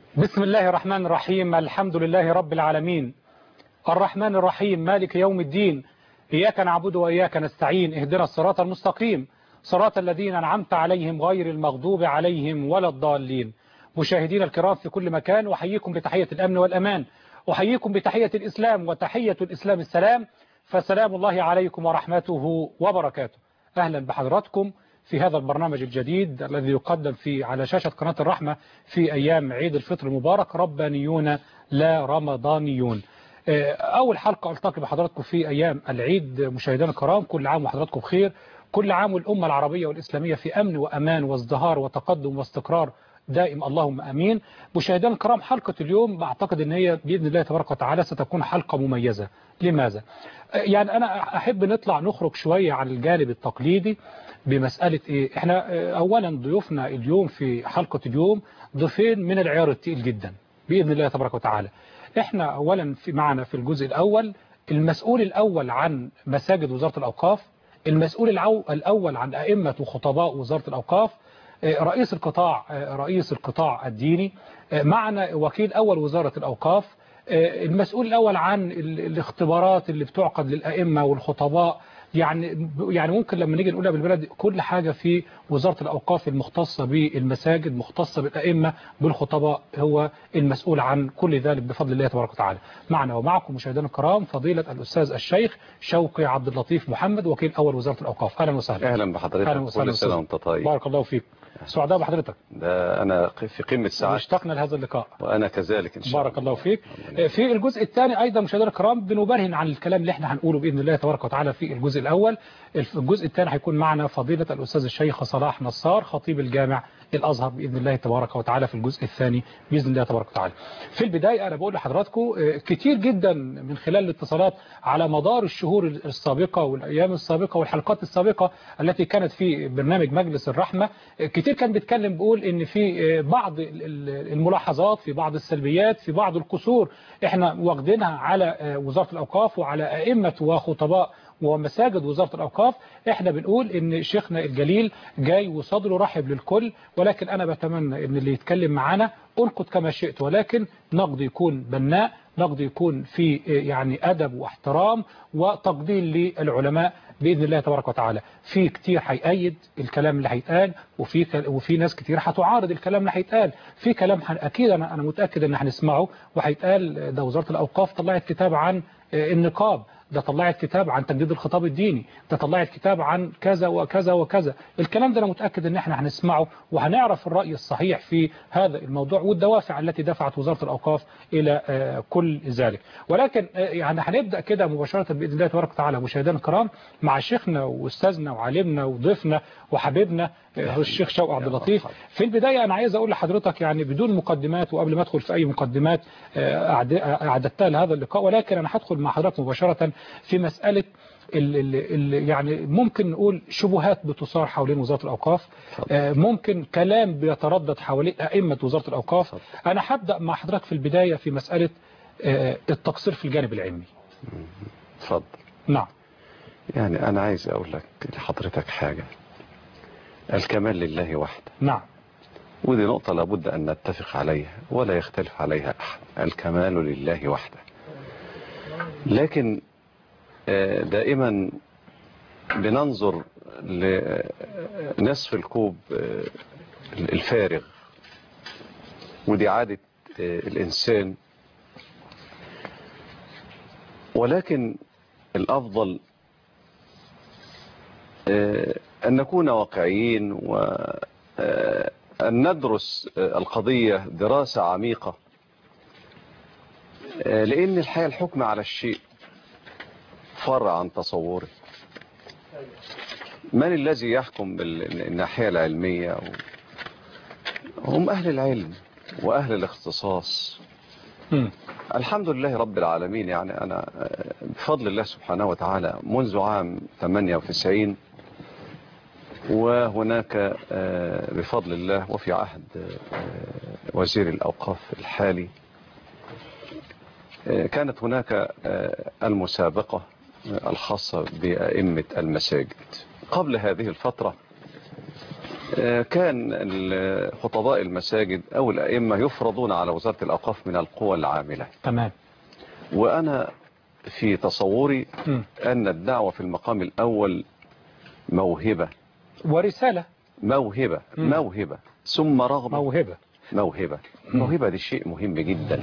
بسم الله الرحمن الرحيم. الحمد لله رب العالمين، الرحمن الرحيم، مالك يوم الدين، إياك نعبد وإياك نستعين، اهدنا الصراط المستقيم، صراط الذين أنعمت عليهم غير المغضوب عليهم ولا الضالين. مشاهدينا الكرام في كل مكان، أحييكم بتحية الأمن والأمان، أحييكم بتحية الإسلام، وتحية الإسلام السلام، فسلام الله عليكم ورحمته وبركاته. أهلا بحضراتكم في هذا البرنامج الجديد الذي يقدم على شاشة قناة الرحمة في أيام عيد الفطر المبارك، ربانيون لا رمضانيون. أول حلقة ألتقي بحضراتكم في أيام العيد. مشاهدينا الكرام، كل عام وحضراتكم بخير، كل عام والأمة العربية والإسلامية في أمن وأمان وازدهار وتقدم واستقرار دائم، اللهم أمين. مشاهدينا الكرام، حلقة اليوم بعتقد أن هي بإذن الله تبارك وتعالى ستكون حلقة مميزة. لماذا؟ يعني أنا أحب نخرج شوية عن الجانب التقليدي بمسألة إيه؟ إحنا أولا ضيوفنا اليوم في حلقة اليوم ضيفين من العيار التقيل جدا بإذن الله تبارك وتعالى. إحنا أولا معنا في الجزء الأول المسؤول الأول عن مساجد وزارة الأوقاف، المسؤول الأول عن أئمة وخطباء وزارة الأوقاف، رئيس القطاع الديني، معنا وكيل أول وزارة الأوقاف، المسؤول الأول عن الاختبارات اللي بتعقد للأئمة والخطباء. يعني ممكن لما نيجي نقولها بالبلد، كل حاجة في وزارة الأوقاف المختصة بالمساجد، مختصة بالأئمة بالخطباء، هو المسؤول عن كل ذلك بفضل الله تبارك وتعالى. معنا ومعكم مشاهدينا الكرام فضيلة الأستاذ الشيخ شوقي عبد اللطيف محمد، وكيل أول وزارة الأوقاف. أهلا وسهلا. أهلا بحضرتك، كل سنة وأنت طيب. بارك الله فيك. سعداء بحضرتك. ده أنا في قمة سعادة، اشتقنا لهذا اللقاء. وأنا كذلك إن شاء الله. بارك الله فيك. في الجزء الثاني أيضا مشاهدينا الكرام بنبرهن عن الكلام اللي احنا هنقوله بإذن الله تبارك وتعالى في الجزء الأول. الجزء الثاني هيكون معنا فضيلة الأستاذ الشيخ صلاح نصار، خطيب الجامع الأزهر بإذن الله تبارك وتعالى في الجزء الثاني بإذن الله تبارك وتعالى. في البداية أنا بقول لحضراتكم كتير جدا من خلال الاتصالات على مدار الشهور السابقة والأيام السابقة والحلقات السابقة التي كانت في برنامج مجلس الرحمة، كتير كان بيتكلم بيقول إن في بعض الملاحظات، في بعض السلبيات، في بعض القصور احنا واخدينها على وزارة الأوقاف وعلى أئمة وخطباء ومساجد وزارة الأوقاف. احنا بنقول ان شيخنا الجليل جاي وصدره رحب للكل، ولكن انا بتمنى ان اللي يتكلم معانا انقد كما شئت، ولكن نقد يكون بناء، نقد يكون في يعني أدب واحترام وتقدير للعلماء بإذن الله تبارك وتعالى. في كتير هيأيد الكلام اللي هيتقال، وفي ناس كتير هتعارض الكلام اللي هيتقال. في كلام أكيد أنا متأكد ان هنسمعه وهيتقال. ده وزارة الأوقاف طلعت كتاب عن النقاب، ده طلعت كتاب عن تجديد الخطاب الديني، ده طلعت كتاب عن كذا وكذا وكذا. الكلام ده أنا متأكد ان احنا هنسمعه وهنعرف الرأي الصحيح في هذا الموضوع والدوافع التي دفعت وزارة الأوقاف إلى كل ذلك. ولكن يعني هنبدأ كده مباشرة بإذن الله تبارك وتعالى مشاهدينا الكرام مع شيخنا وأستاذنا وعالمنا وضيفنا وحبيبنا الشيخ شوقي عبد اللطيف. في البداية أنا عايز أقول لحضرتك يعني بدون مقدمات، وقبل ما أدخل في أي مقدمات أعددتها لهذا اللقاء، ولكن أنا هدخل مع حضرتك مباشرة في مسألة يعني ممكن نقول شبهات بتصار حوالين وزارة الأوقاف، ممكن كلام بيتردد حوالين أئمة وزارة الأوقاف. أنا هبدأ مع حضرتك في البداية في مسألة التقصير في الجانب العلمي. اتفضل. نعم. يعني أنا عايز أقول لك لحضرتك حاجة، الكمال لله وحده. نعم. ودي نقطة لابد أن نتفق عليها ولا يختلف عليها أحد، الكمال لله وحده. لكن دائما بننظر لنصف الكوب الفارغ، ودي عادة الإنسان. ولكن الأفضل أن نكون واقعيين وأن ندرس القضية دراسة عميقة، لأن الحقيقة الحكم على الشيء فرع عن تصوره. من الذي يحكم بالناحية العلمية؟ هم أهل العلم وأهل الاختصاص. الحمد لله رب العالمين. يعني أنا بفضل الله سبحانه وتعالى منذ عام 98 وهناك بفضل الله وفي عهد وزير الأوقاف الحالي كانت هناك المسابقة الخاصة بأئمة المساجد. قبل هذه الفترة كان خطباء المساجد أو الأئمة يفرضون على وزارة الأوقاف من القوى العاملة. تمام. وأنا في تصوري أن الدعوة في المقام الأول موهبة ورسالة. موهبة ثم رغبة. موهبة دي شيء مهم جدا.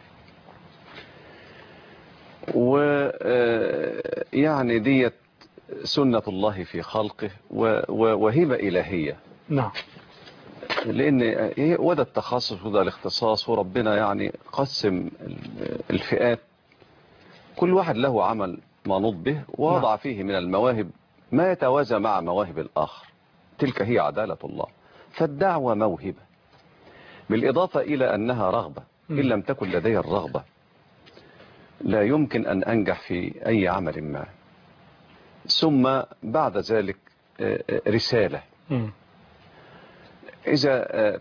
ويعني ديت سنة الله في خلقه وهبة إلهية. نعم. لأن وده التخصص وده الاختصاص، وربنا يعني قسم الفئات، كل واحد له عمل منوط به، ووضع فيه من المواهب ما يتوازى مع مواهب الآخر. تلك هي عدالة الله. فالدعوة موهبة، بالإضافة إلى أنها رغبة. إن لم تكن لدي الرغبة لا يمكن أن أنجح في أي عمل ما. ثم بعد ذلك رسالة. إذا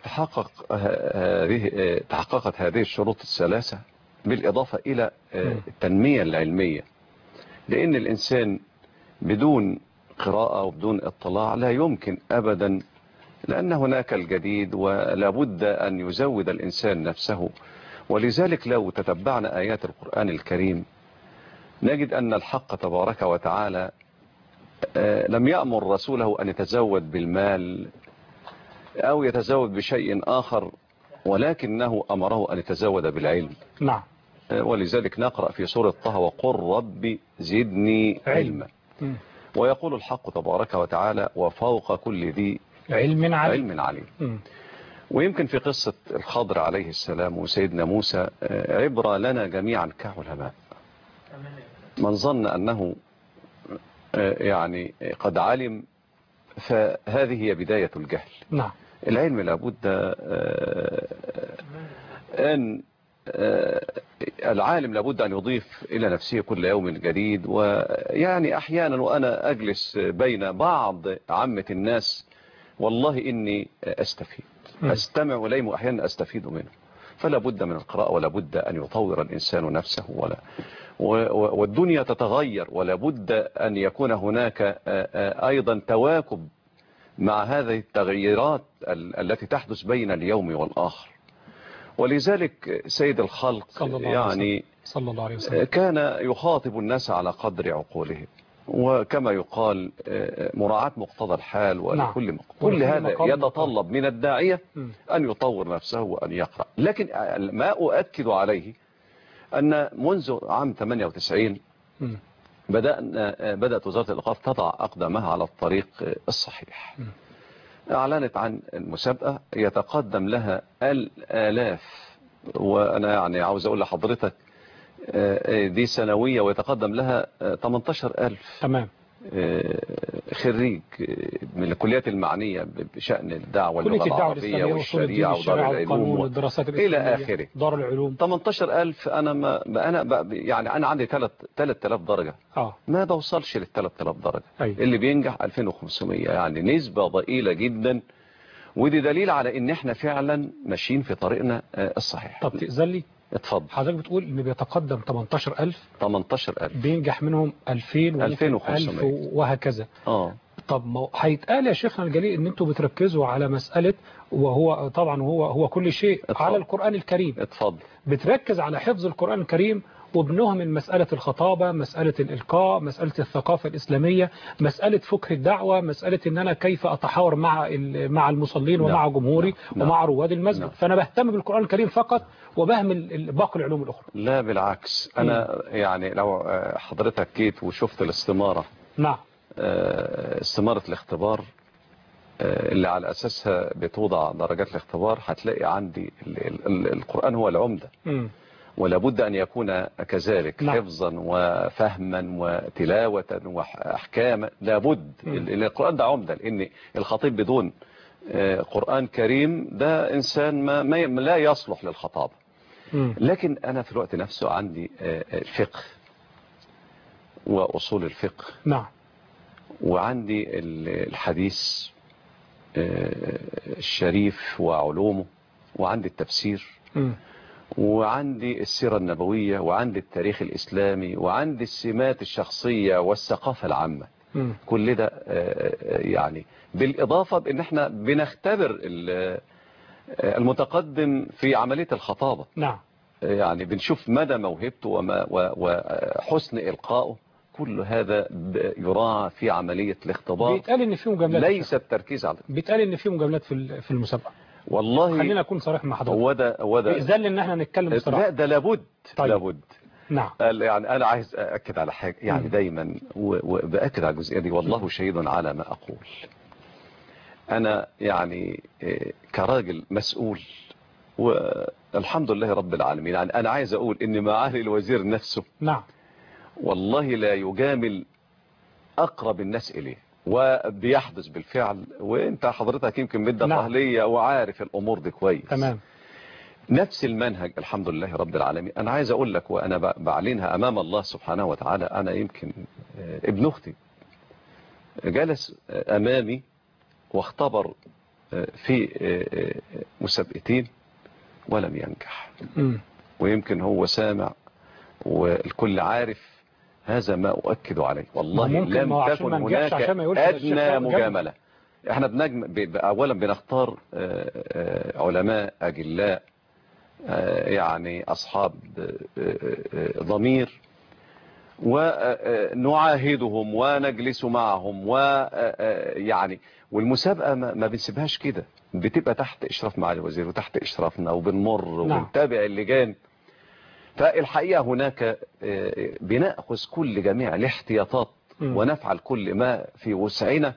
تحققت هذه الشروط الثلاثة، بالإضافة إلى التنمية العلمية، لأن الإنسان بدون قراءة وبدون اطلاع لا يمكن أبدا، لأن هناك الجديد ولا بد أن يزود الإنسان نفسه. ولذلك لو تتبعنا آيات القرآن الكريم نجد أن الحق تبارك وتعالى لم يأمر رسوله أن يتزود بالمال أو يتزود بشيء آخر، ولكنه أمره أن يتزود بالعلم. نعم. ولذلك نقرأ في سورة طه: وقل رب زدني علما. ويقول الحق تبارك وتعالى: وفوق كل ذي علم عليم. ويمكن في قصة الخضر عليه السلام وسيدنا موسى عبرة لنا جميعا كعلماء. من ظن أنه يعني قد علم فهذه هي بداية الجهل. نعم. العلم لابد أن العالم لابد أن يضيف إلى نفسه كل يوم جديد. ويعني أحيانا وأنا أجلس بين بعض عامة الناس والله إني أستفيد، أستمع إليهم وأحيانا أستفيد منه. فلا بد من القراءة، ولا بد أن يطور الإنسان نفسه، والدنيا تتغير، ولا بد أن يكون هناك أيضا تواكب مع هذه التغييرات التي تحدث بين اليوم والآخر. ولذلك سيد الخلق صلى الله عليه وسلم كان يخاطب الناس على قدر عقولهم، وكما يقال مراعاة مقتضى الحال. ولكل كل هذا يتطلب من الداعية أن يطور نفسه وأن يقرأ. لكن ما أؤكد عليه أن منذ عام 98 بدأت وزارة الأوقاف تضع أقدامها على الطريق الصحيح. أعلنت عن المسابقة يتقدم لها الآلاف، وأنا يعني عاوز أقول لحضرتك دي سنوية ويتقدم لها 18,000. تمام. خريج من الكليات المعنية بشأن الدعوة، اللغة العربية والشريعة ودار العلوم والدراسات إلى آخره. دار العلوم 18,000. أنا عندي 3000 درجة. ما بوصلش لل 3000 درجة. اللي بينجح 2500، يعني نسبة ضئيلة جدا. ودي دليل على ان احنا فعلا ماشيين في طريقنا الصحيح. طب تأذن لي؟ اتفضل. حضرتك بتقول ان بيتقدم 18,000 بينجح منهم 2500 وهكذا. طب هيتقال يا شيخنا الجليل ان انتوا بتركزوا على مسألة، وهو طبعا هو كل شيء على القرآن الكريم. اتفضل. بتركز على حفظ القرآن الكريم، وبنهمل مسألة الخطابة، مسألة الإلقاء، مسألة الثقافة الإسلامية، مسألة فقه الدعوة، مسألة ان انا كيف اتحاور مع المصلين ومع جمهوري ومع رواد المسجد. فانا بهتم بالقرآن الكريم فقط وبهمل باقي العلوم الأخرى. لا بالعكس، انا يعني لو حضرتك جيت وشفت الاستمارة. نعم. استمارة الاختبار اللي على أساسها بتوضع درجات الاختبار، هتلاقي عندي القرآن هو العمدة، ولا بد أن يكون كذلك. نعم. حفظا وفهما وتلاوة وأحكاما، لا بد. القرآن ده عمدة، لأن الخطيب بدون قرآن كريم ده إنسان ما لا يصلح للخطابة. لكن أنا في الوقت نفسه عندي الفقه وأصول الفقه. نعم. وعندي الحديث الشريف وعلومه، وعندي التفسير، وعندي السيرة النبوية، وعندي التاريخ الإسلامي، وعندي السمات الشخصية والثقافة العامة. كل ده يعني بالإضافة بأن احنا بنختبر المتقدم في عملية الخطابة. نعم. يعني بنشوف مدى موهبته وحسن إلقائه. كل هذا يراعى في عملية الاختبار. بيتقال ان في مجاملات، ليس التركيز على بيتقال ان في مجاملات في المسابقة. والله خلينا اكون صريح مع حضرتك. هو ده بإذن ان احنا نتكلم بصراحة. لا ده لابد. طيب. لابد. نعم. يعني انا عايز اكد على حاجة يعني دايما وباكد على الجزئية دي. والله شهيد على ما اقول. انا يعني كراجل مسؤول والحمد لله رب العالمين. يعني انا عايز اقول ان معالي الوزير نفسه نعم والله لا يجامل اقرب الناس اليه، وبيحدث بالفعل. وانت حضرتك يمكن مدة اهلية وعارف الامور دي كويس. تمام. نفس المنهج الحمد لله رب العالمين. انا عايز اقول لك وانا بعلنها امام الله سبحانه وتعالى. انا يمكن ابن اختي جلس امامي واختبر في مسابقتين ولم ينجح. ويمكن هو سامع والكل عارف. هذا ما أؤكد عليه. والله لم تكن هناك أدنى مجاملة. احنا أولا بنختار علماء أجلاء يعني أصحاب ضمير ونعاهدهم ونجلس معهم ويعني والمسابقة ما بنسيبهاش كده. بتبقى تحت إشراف معالي الوزير وتحت إشرافنا وبنمر ونتابع اللجان. فالحقيقة هناك بنأخذ جميع الاحتياطات ونفعل كل ما في وسعنا.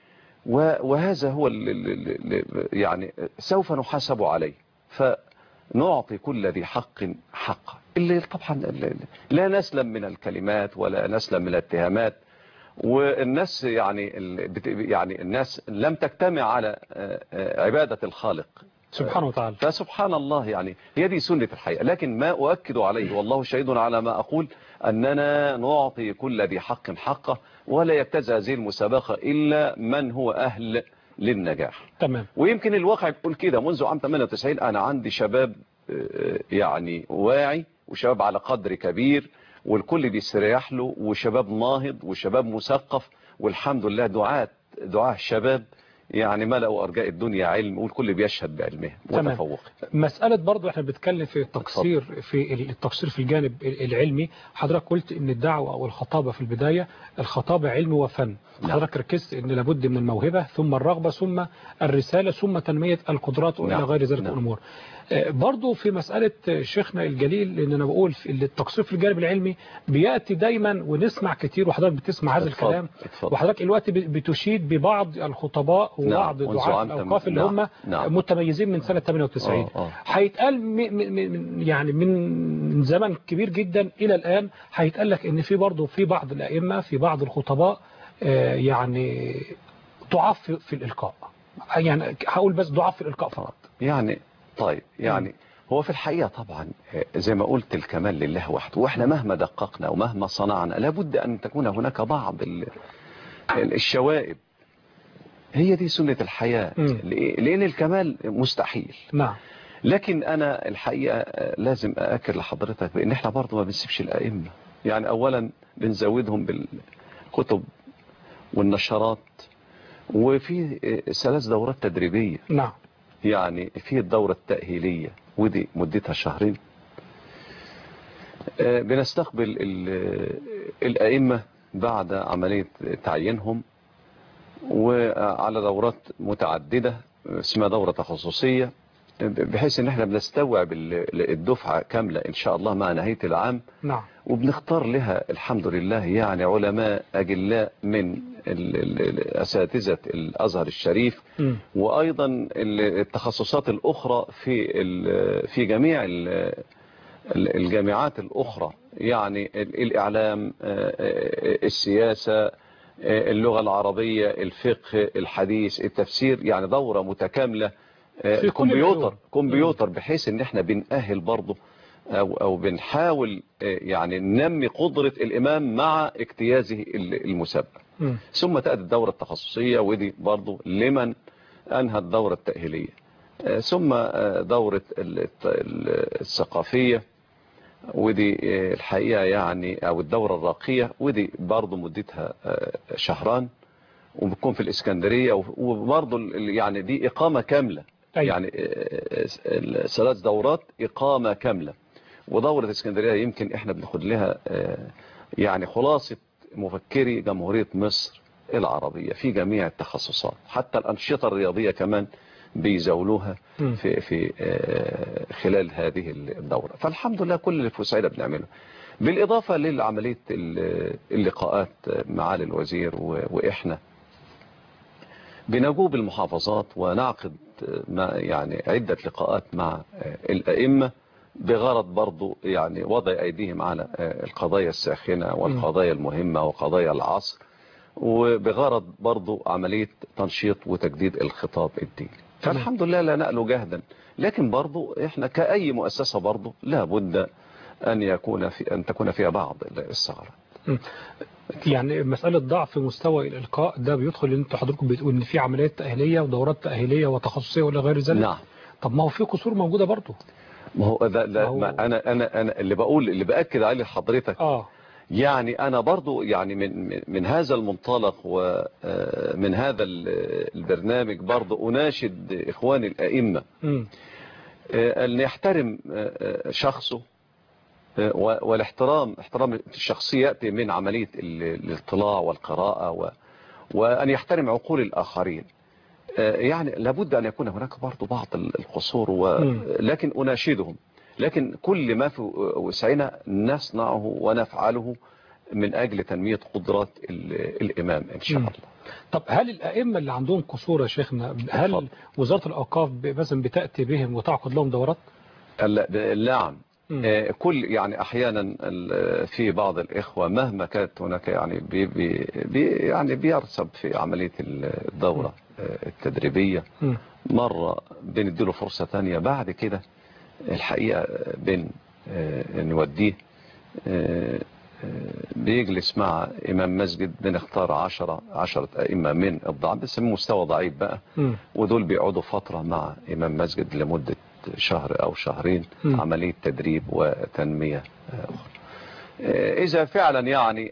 وهذا هو يعني سوف نحاسب عليه. فنعطي كل ذي حق حقه. اللي طبعا لا نسلم من الكلمات ولا نسلم من الاتهامات. والناس يعني الناس لم تجتمع على عبادة الخالق سبحانه وتعالى. فسبحان الله يعني هي دي سنة الحياة. لكن ما أؤكد عليه والله شهيد على ما أقول أننا نعطي كل ذي حق حقه. ولا يجتاز هذه المسابقة إلا من هو أهل للنجاح. تمام. ويمكن الواقع يقول كده. منذ عام 98 أنا عندي شباب يعني واعي وشباب على قدر كبير والكل بيستريح له وشباب ناهض وشباب مثقف. والحمد لله دعاة الشباب يعني ملأوا أرجاء الدنيا علم والكل بيشهد بعلمه وتفوقه. مسألة برضو احنا بنتكلم في التقصير في الجانب العلمي. حضرتك قلت ان الدعوة او الخطابة في البداية الخطابة علم وفن. حضرتك ركزت ان لابد من الموهبة ثم الرغبة ثم الرسالة ثم تنمية القدرات وإلى غير ذلك الأمور. برضو في مسألة شيخنا الجليل لأن أنا بقول التقصير في الجانب العلمي بيأتي دايما ونسمع كتير وحضرتك بتسمع هذا الكلام. وحضرتك الوقت بتشيد ببعض الخطباء وبعض دعاة الأوقاف اللي هم متميزين من سنة 98. هيتقال يعني من زمن كبير جدا إلى الآن هيتقال لك إن في برضو في بعض الأئمة في بعض الخطباء يعني ضعاف في الإلقاء. يعني هقول بس ضعاف في الإلقاء فقط. يعني طيب يعني هو في الحقيقة طبعا زي ما قلت الكمال لله وحده. واحنا مهما دققنا ومهما صنعنا لابد أن تكون هناك بعض الشوائب. هي دي سنة الحياة. لأن الكمال مستحيل. نعم. لكن أنا الحقيقة لازم أأكد لحضرتك بأن احنا برضو ما بنسيبش الأئمة. يعني أولا بنزودهم بالكتب والنشرات وفي 3 دورات تدريبية. نعم. يعني في الدورة التأهيلية ودي مدتها 2 شهر. بنستقبل الأئمة بعد عملية تعيينهم وعلى دورات متعددة اسمها دورة تخصصية بحيث ان احنا بنستوعب الدفعة كاملة ان شاء الله مع نهاية العام. نعم. وبنختار لها الحمد لله يعني علماء أجلاء من أساتذة الأزهر الشريف. وأيضا التخصصات الأخرى في جميع الجامعات الأخرى. يعني الإعلام السياسة اللغة العربية الفقه الحديث التفسير. يعني دورة متكاملة في كمبيوتر بحيث ان احنا بنأهل برضه أو بنحاول يعني ننمي قدرة الإمام مع اجتيازه المسابقة. ثم تأتي الدورة التخصصية ودي برضو لمن أنهى الدورة التأهيلية. ثم دورة الثقافية ودي الحقيقة يعني أو الدورة الراقية، ودي برضو مدتها شهران، وبتكون في الإسكندرية، وبرضو يعني دي إقامة كاملة. يعني 3 دورات إقامة كاملة. ودورة اسكندرية يمكن احنا بناخد لها يعني خلاصة مفكري جمهورية مصر العربية في جميع التخصصات، حتى الأنشطة الرياضية كمان بيزولوها في خلال هذه الدورة. فالحمد لله كل اللي في وسعيدة بنعمله، بالإضافة للعملية اللقاءات معالي الوزير، وإحنا بنجوب المحافظات ونعقد يعني عدة لقاءات مع الأئمة بغرض برضو يعني وضع أيديهم على القضايا الساخنة والقضايا المهمة وقضايا العصر، وبغرض برضو عملية تنشيط وتجديد الخطاب الديني. فالحمد لله لا نألو جهدا، لكن برضو احنا كأي مؤسسة برضو لا بد أن تكون فيها بعض الثغرات. يعني مسألة ضعف مستوى الإلقاء ده بيدخل ان انتوا حضراتكم بتقول ان في عمليات تأهيلية ودورات تأهيلية وتخصصية ولا غير ذلك؟ نعم. طب ما هو في قصور موجودة برضو. ما هو ما انا اللي بأكد عليه لحضرتك. يعني انا برضو يعني من هذا المنطلق ومن هذا البرنامج برضو اناشد اخواني الائمه ان يحترم شخصه، والاحترام الشخصي يأتي من عملية الاطلاع والقراءة، وأن يحترم عقول الآخرين. يعني لابد أن يكون هناك برضو بعض القصور، لكن أناشدهم، لكن كل ما في وسعنا نصنعه ونفعله من أجل تنمية قدرات الإمام إن شاء الله. طب هل الأئمة اللي عندهم قصور يا شيخنا، هل وزارة الأوقاف مثلا بتأتي بهم وتعقد لهم دورات؟ نعم. كل يعني احيانا في بعض الاخوه مهما كانت هناك يعني يعني بيرسب في عمليه الدوره التدريبيه. مره بنديله فرصه ثانيه، بعد كده الحقيقه نوديه بيجلس مع امام مسجد، بنختار 10 ائمه من الضعف، بس من مستوى ضعيف بقى، ودول بيقعدوا فتره مع امام مسجد لمده شهر أو شهرين، عملية تدريب وتنمية أخرى. إذا فعلا يعني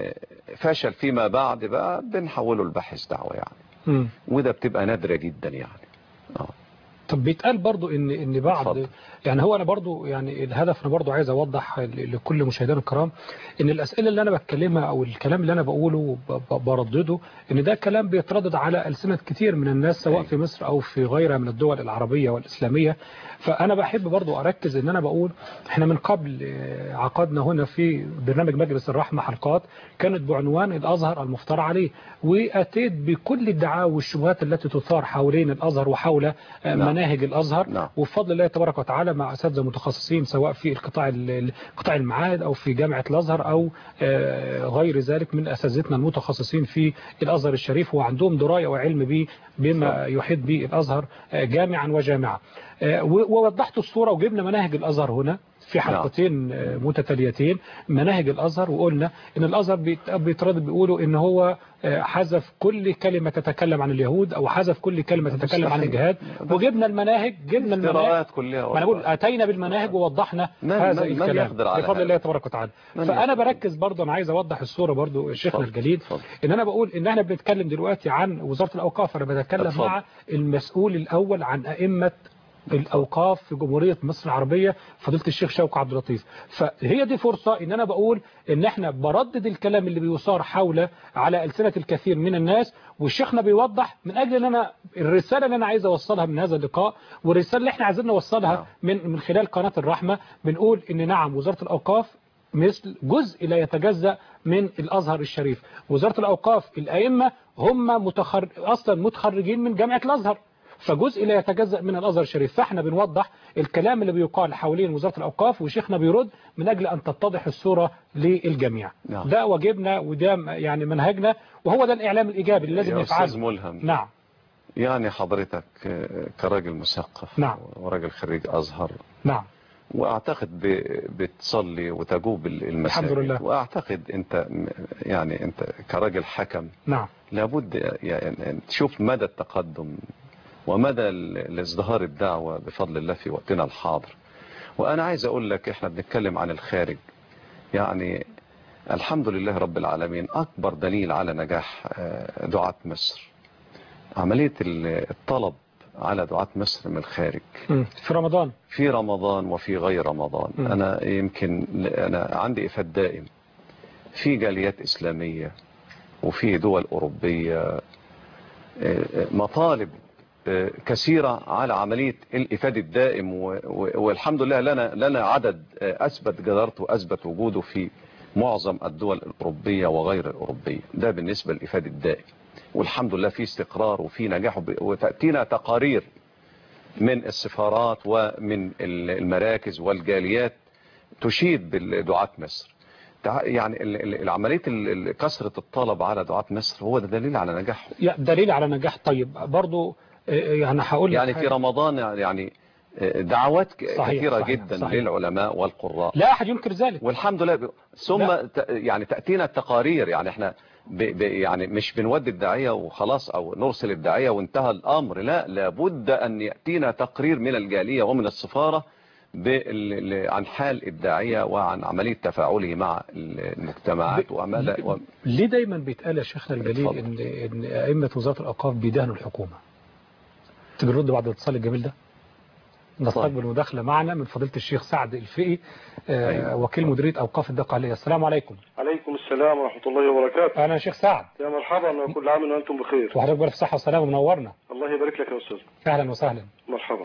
فشل فيما بعد بقى بنحوله لباحث دعوة يعني، وده بتبقى نادرة جدا يعني. طب بيتقال برضو ان بعض يعني هو انا برضو يعني الهدف انا برضو عايز اوضح لكل مشاهدينا الكرام ان الاسئله اللي انا بتكلمها او الكلام اللي انا بقوله بردده ان ده كلام بيتردد على ألسنة كتير من الناس سواء في مصر او في غيرها من الدول العربية والاسلامية. فانا بحب برضو اركز ان انا بقول احنا من قبل عقدنا هنا في برنامج مجلس الرحمة حلقات كانت بعنوان الازهر المفترى عليه، واتيت بكل الدعاوى والشبهات التي تثار حوالين الازهر وحول مناهج الازهر، وبفضل الله تبارك وتعالى مع اساتذه متخصصين سواء في قطاع المعاهد او في جامعة الازهر او غير ذلك من اساتذتنا المتخصصين في الازهر الشريف وعندهم دراية وعلم بما يحيط به الازهر جامعا وجامعة. ووضحت الصورة وجبنا مناهج الازهر هنا في حلقتين متتاليتين مناهج الازهر، وقلنا ان الازهر بيتردد بيقولوا ان هو حذف كل كلمة تتكلم عن اليهود او حذف كل كلمة تتكلم عن الجهاد، وجبنا المناهج كلها. ما انا بقول اتينا بالمناهج ووضحنا هذا الكلام بفضل الله تبارك وتعالى. فانا بركز برضه، انا عايز اوضح الصورة برضه شيخنا الجليل، ان انا بقول ان احنا بنتكلم دلوقتي عن وزارة الاوقاف، انا بتكلم مع المسؤول الاول عن ائمة الأوقاف في جمهورية مصر العربية فضيلة الشيخ شوقي عبد اللطيف. فهي دي فرصة ان انا بقول ان احنا بردد الكلام اللي بيثار حول على ألسنة الكثير من الناس، والشيخنا بيوضح من اجل ان انا الرسالة اللي انا عايز اوصلها من هذا اللقاء والرسالة اللي احنا عايزين نوصلها من خلال قناة الرحمة. بنقول ان نعم وزارة الأوقاف مثل جزء لا يتجزأ من الأزهر الشريف. وزارة الأوقاف الأئمة هم أصلا متخرجين من جامعة الأزهر، فجزء لا يتجزأ من الأزهر الشريف. فاحنا بنوضح الكلام اللي بيقال حوالين وزارة الأوقاف وشيخنا بيرد من أجل أن تتضح الصورة للجميع. ده واجبنا وده يعني منهجنا، وهو ده الإعلام الإيجابي اللي لازم نفعله. أستاذ ملهم. نعم. يعني حضرتك كراجل مثقف وراجل خريج أزهر. نعم. واعتقد بتصلي وتجوب المساجد. الحمد لله. واعتقد انت يعني انت كراجل حكم. نعم. لابد يعني تشوف مدى التقدم ومدى الازدهار الدعوة بفضل الله في وقتنا الحاضر، وأنا عايز أقول لك إحنا بنتكلم عن الخارج، يعني الحمد لله رب العالمين. أكبر دليل على نجاح دعاة مصر عملية الطلب على دعاة مصر من الخارج في رمضان وفي غير رمضان. أنا يمكن أنا عندي إفاد دائم في جاليات إسلامية وفي دول أوروبية، مطالب كثيرة على عملية الإفادة الدائم، والحمد لله لنا عدد أثبت جدارته وأثبت وجوده في معظم الدول الأوروبية وغير الأوروبية. ده بالنسبة للإفادة الدائم، والحمد لله في استقرار وفي نجاح، وتأتينا تقارير من السفارات ومن المراكز والجاليات تشيد بدعاة مصر. يعني العملية كثرة الطلب على دعاة مصر هو ده دليل على نجاح. دليل على نجاح. طيب برضو يعني هقول يعني في رمضان يعني دعوات كثيرة جدا صحيح. للعلماء والقراء، لا أحد ينكر ذلك والحمد لله. ثم يعني تأتينا التقارير، يعني احنا يعني مش بنودي الداعية وخلاص او نرسل الداعية وانتهى الامر، لا، لابد ان يأتينا تقرير من الجالية ومن السفارة عن حال الداعية وعن عملية تفاعله مع المجتمعات ليه دايما بيتقال يا شيخنا الجليل ان ائمة وزارة الاوقاف بيدهنوا الحكومة؟ تيجي نرد بعد الاتصال الجميل ده. نستقبل مداخلة معنا من فضيلة الشيخ سعد الفقي، وكيل مديرية أوقاف الدقهلية. السلام عليكم. عليكم السلام ورحمة الله وبركاته. أهلا شيخ سعد. يا مرحبا، وكل عام وأنتم بخير. وحضرتك بألف صحة وسلامة، منورنا. الله يبارك لك يا أستاذ. أهلا وسهلا. مرحبا.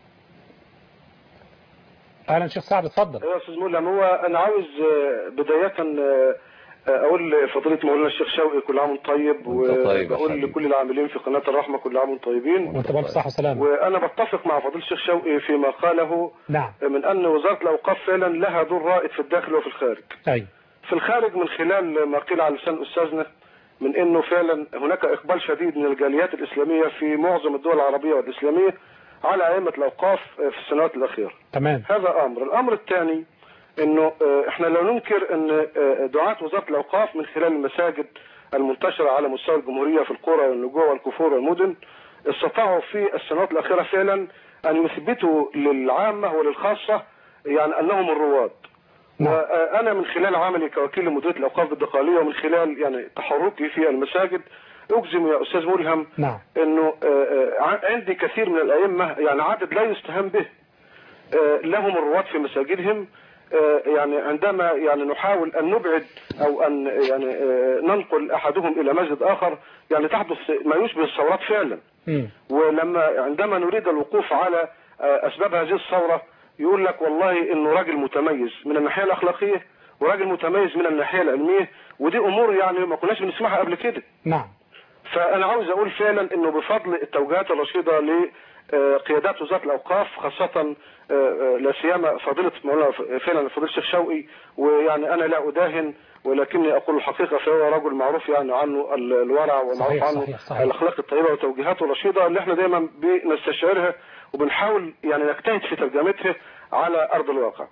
أهلا شيخ سعد، اتفضل. يا أستاذ مولم، هو أنا عاوز بداية أقول لفضيلة مولانا الشيخ شوقي كل عام طيب، وبقول لكل العاملين في قناة الرحمة كل عام طيبين. وأنت بألف صحة وسلامة. وأنا بتفق مع فضيلة الشيخ شوقي فيما قاله. نعم. من أن وزارة الأوقاف فعلا لها دور رائد في الداخل وفي الخارج. أي. في الخارج من خلال ما قيل على لسان أستاذنا من أنه فعلا هناك إقبال شديد من الجاليات الإسلامية في معظم الدول العربية والإسلامية على أئمة الأوقاف في السنوات الأخيرة. تمام. هذا أمر. الأمر الثاني انه احنا لا ننكر ان دعاة وزارة الاوقاف من خلال المساجد المنتشرة على مستوى الجمهورية في القرى والنجوع والكفور والمدن استطاعوا في السنوات الاخيرة فعلا ان يثبتوا للعامة وللخاصة يعني انهم الرواد. وانا من خلال عملي كوكيل لمديرية الاوقاف بالدقهلية ومن خلال يعني تحركي في المساجد اجزم يا استاذ ملهم انه عندي كثير من الائمة يعني عدد لا يستهان به لهم الرواد في مساجدهم. يعني عندما يعني نحاول أن نبعد أو أن يعني ننقل أحدهم إلى مسجد آخر يعني تحدث ما يشبه الثورات فعلا. ولما عندما نريد الوقوف على أسباب هذه الثورة يقول لك والله إنه راجل متميز من الناحية الأخلاقية وراجل متميز من الناحية العلمية، ودي أمور يعني ما كناش بنسمعها قبل كده. نعم. فأنا عاوز أقول فعلا إنه بفضل التوجيهات الرشيدة قيادات وزارة الأوقاف خاصة لا سيما فضيلة فعلا فضيلة الشيخ شوقي، ويعني أنا لا أداهن ولكني أقول الحقيقة فهو رجل معروف يعني عنه الورع ومعروف عنه الأخلاق الطيبة وتوجيهاته الرشيدة اللي احنا دايما بنستشعرها وبنحاول يعني نجتهد في ترجمتها على أرض الواقع.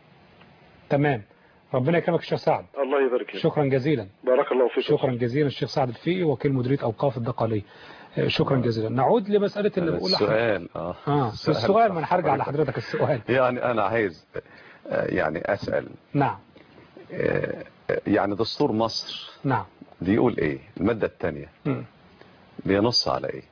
تمام. ربنا يكرمك الشيخ سعد. الله يبارك فيك. شكرا جزيلا. بارك الله فيك. شكرا جزيلا الشيخ سعد الفقي وكيل مديرية أوقاف الدقهلية. شكرا جزيلا. نعود لمسألة اللي بقول السؤال السؤال ما هرجع لحضرتك السؤال. يعني أنا عايز يعني أسأل. نعم. يعني دستور مصر نعم بيقول إيه؟ المادة الثانية بينص على إيه؟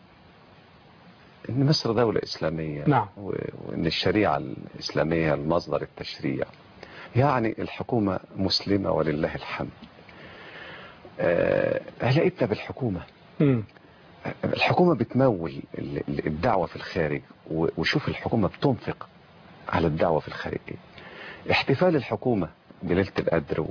إن مصر دولة إسلامية. نعم. وإن الشريعة الإسلامية المصدر التشريع. يعني الحكومة مسلمة ولله الحمد. هلقيتنا بالحكومة. الحكومة بتمول الدعوة في الخارج، وشوف الحكومة بتنفق على الدعوة في الخارج. احتفال الحكومة بليلة القدر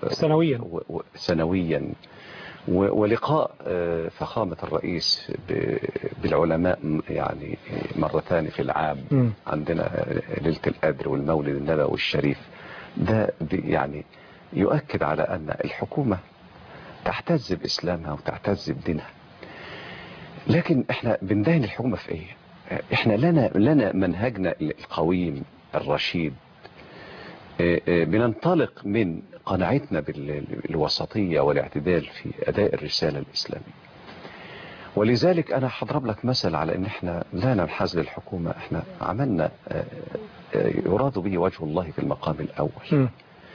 سنويا ولقاء فخامة الرئيس بالعلماء يعني مرتان في العام. عندنا ليلة القدر والمولد النبوي الشريف. ده يعني يؤكد على أن الحكومة تعتز بإسلامها وتعتز بدينها. لكن احنا بندهن الحكومة في ايه؟ احنا لنا منهجنا القويم الرشيد. بننطلق من قناعتنا بالوسطية والاعتدال في أداء الرسالة الإسلامية. ولذلك أنا هضرب لك مثل على أن احنا لا ننحاز للحكومة. احنا عملنا يراد به وجه الله في المقام الأول،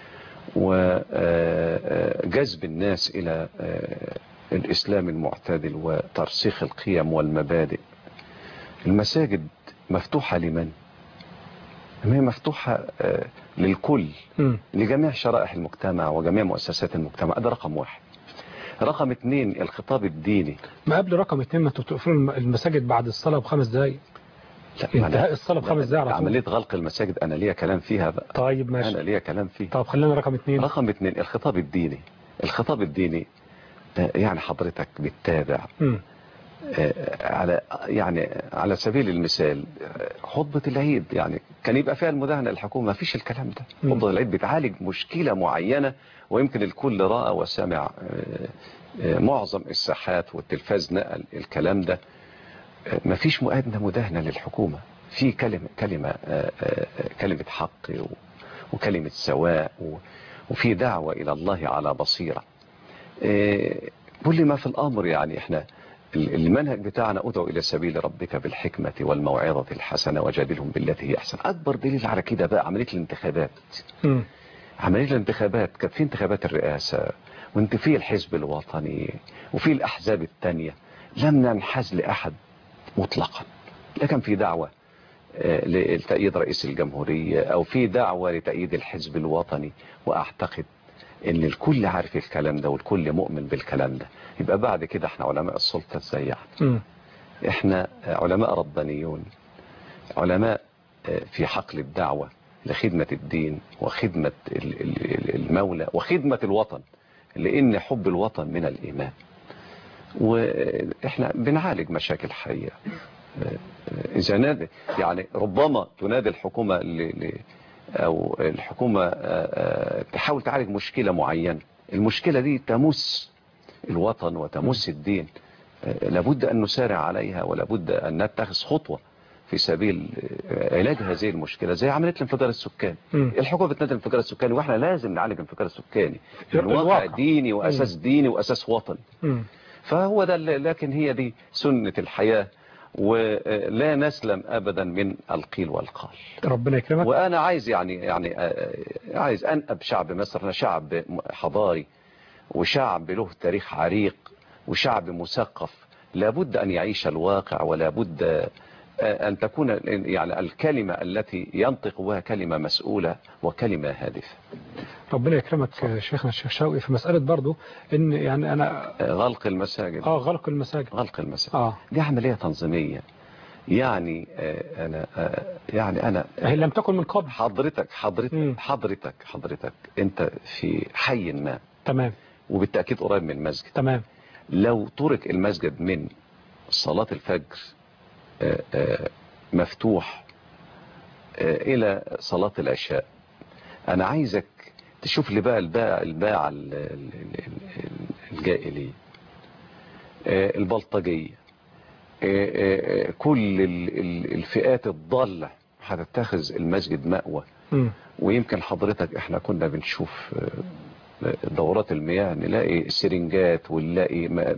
وجذب الناس إلى الإسلام المعتدل وترسيخ القيم والمبادئ. المساجد مفتوحة لمن؟ هي مفتوحة للكل، لجميع شرائح المجتمع وجميع مؤسسات المجتمع. ده رقم واحد. رقم 2 الخطاب الديني. ما قبل رقم 2 ما انتوا بتقفلوا المساجد بعد الصلاة ب5 دقايق. انتهاء الصلاة ب5 دقايق على طول. عملية غلق المساجد أنا ليا كلام فيها بقى. طيب ماشي. أنا ليا كلام فيها. طب خلينا رقم 2. رقم 2 الخطاب الديني. الخطاب الديني يعني حضرتك بتتابع على سبيل المثال خطبة العيد، يعني كان يبقى فيها المداهنة للحكومة. ما فيش الكلام ده. خطبة العيد بتعالج مشكلة معينة، ويمكن الكل رأى وسمع. معظم الساحات والتلفاز نقل الكلام ده. ما فيش مداهنة للحكومة. في كلمة حق وكلمة سواء، وفي دعوة إلى الله على بصيرة. كل ما في الأمر يعني احنا المنهج بتاعنا ادعو إلى سبيل ربك بالحكمة والموعظة الحسنة وجادلهم بالتي هي أحسن. أكبر دليل على كده بقى عملية الانتخابات. عملية الانتخابات كانت في انتخابات الرئاسة، وانت في الحزب الوطني وفي الأحزاب التانية. لم ننحاز لأحد مطلقا، لا كان في دعوة لتأييد رئيس الجمهورية أو في دعوة لتأييد الحزب الوطني. وأعتقد ان الكل عارف الكلام ده والكل مؤمن بالكلام ده. يبقى بعد كده احنا علماء السلطة ازاي يعني؟ احنا علماء ربانيون، علماء في حقل الدعوة لخدمة الدين وخدمة المولى وخدمة الوطن، لان حب الوطن من الايمان. واحنا بنعالج مشاكل حقيقية. اذا نادي يعني ربما تنادي الحكومة أو الحكومة تحاول تعالج مشكلة معينة، المشكلة دي تمس الوطن وتمس الدين. لابد أن نسارع عليها، ولابد أن نتخذ خطوة في سبيل علاج هذه المشكلة، زي عملية الانفجار السكاني. الحكومة بتنادي الانفجار السكاني، واحنا لازم نعالج الانفجار السكاني. الواقع ديني وأساس ديني وأساس وطني. فهو ده، لكن هي دي سنة الحياة، ولا نسلم أبدا من القيل والقال. ربنا يكرمك. وأنا عايز عايز أنقب شعب مصر. أنا شعب حضاري، وشعب له تاريخ عريق، وشعب مثقف. لابد أن يعيش الواقع، ولابد أن تكون يعني الكلمة التي ينطق بها كلمة مسؤولة وكلمة هادفة. ربنا يكرمك شيخنا الشيخ شوقي. في مسألة برضو ان يعني انا غلق المساجد. غلق المساجد. دي عملية تنظيمية. يعني انا هي لم تكن من قبل. حضرتك انت في حي ما. تمام. وبالتأكيد قريب من مسجد. تمام. لو ترك المسجد من صلاة الفجر مفتوح إلى صلاة العشاء، أنا عايزك تشوف لي بقى الباعة الجائلية، البلطجية، كل الفئات الضالة هتتخذ المسجد مأوى. ويمكن حضرتك احنا كنا بنشوف دورات المياه، نلاقي سرنجات، ونلاقي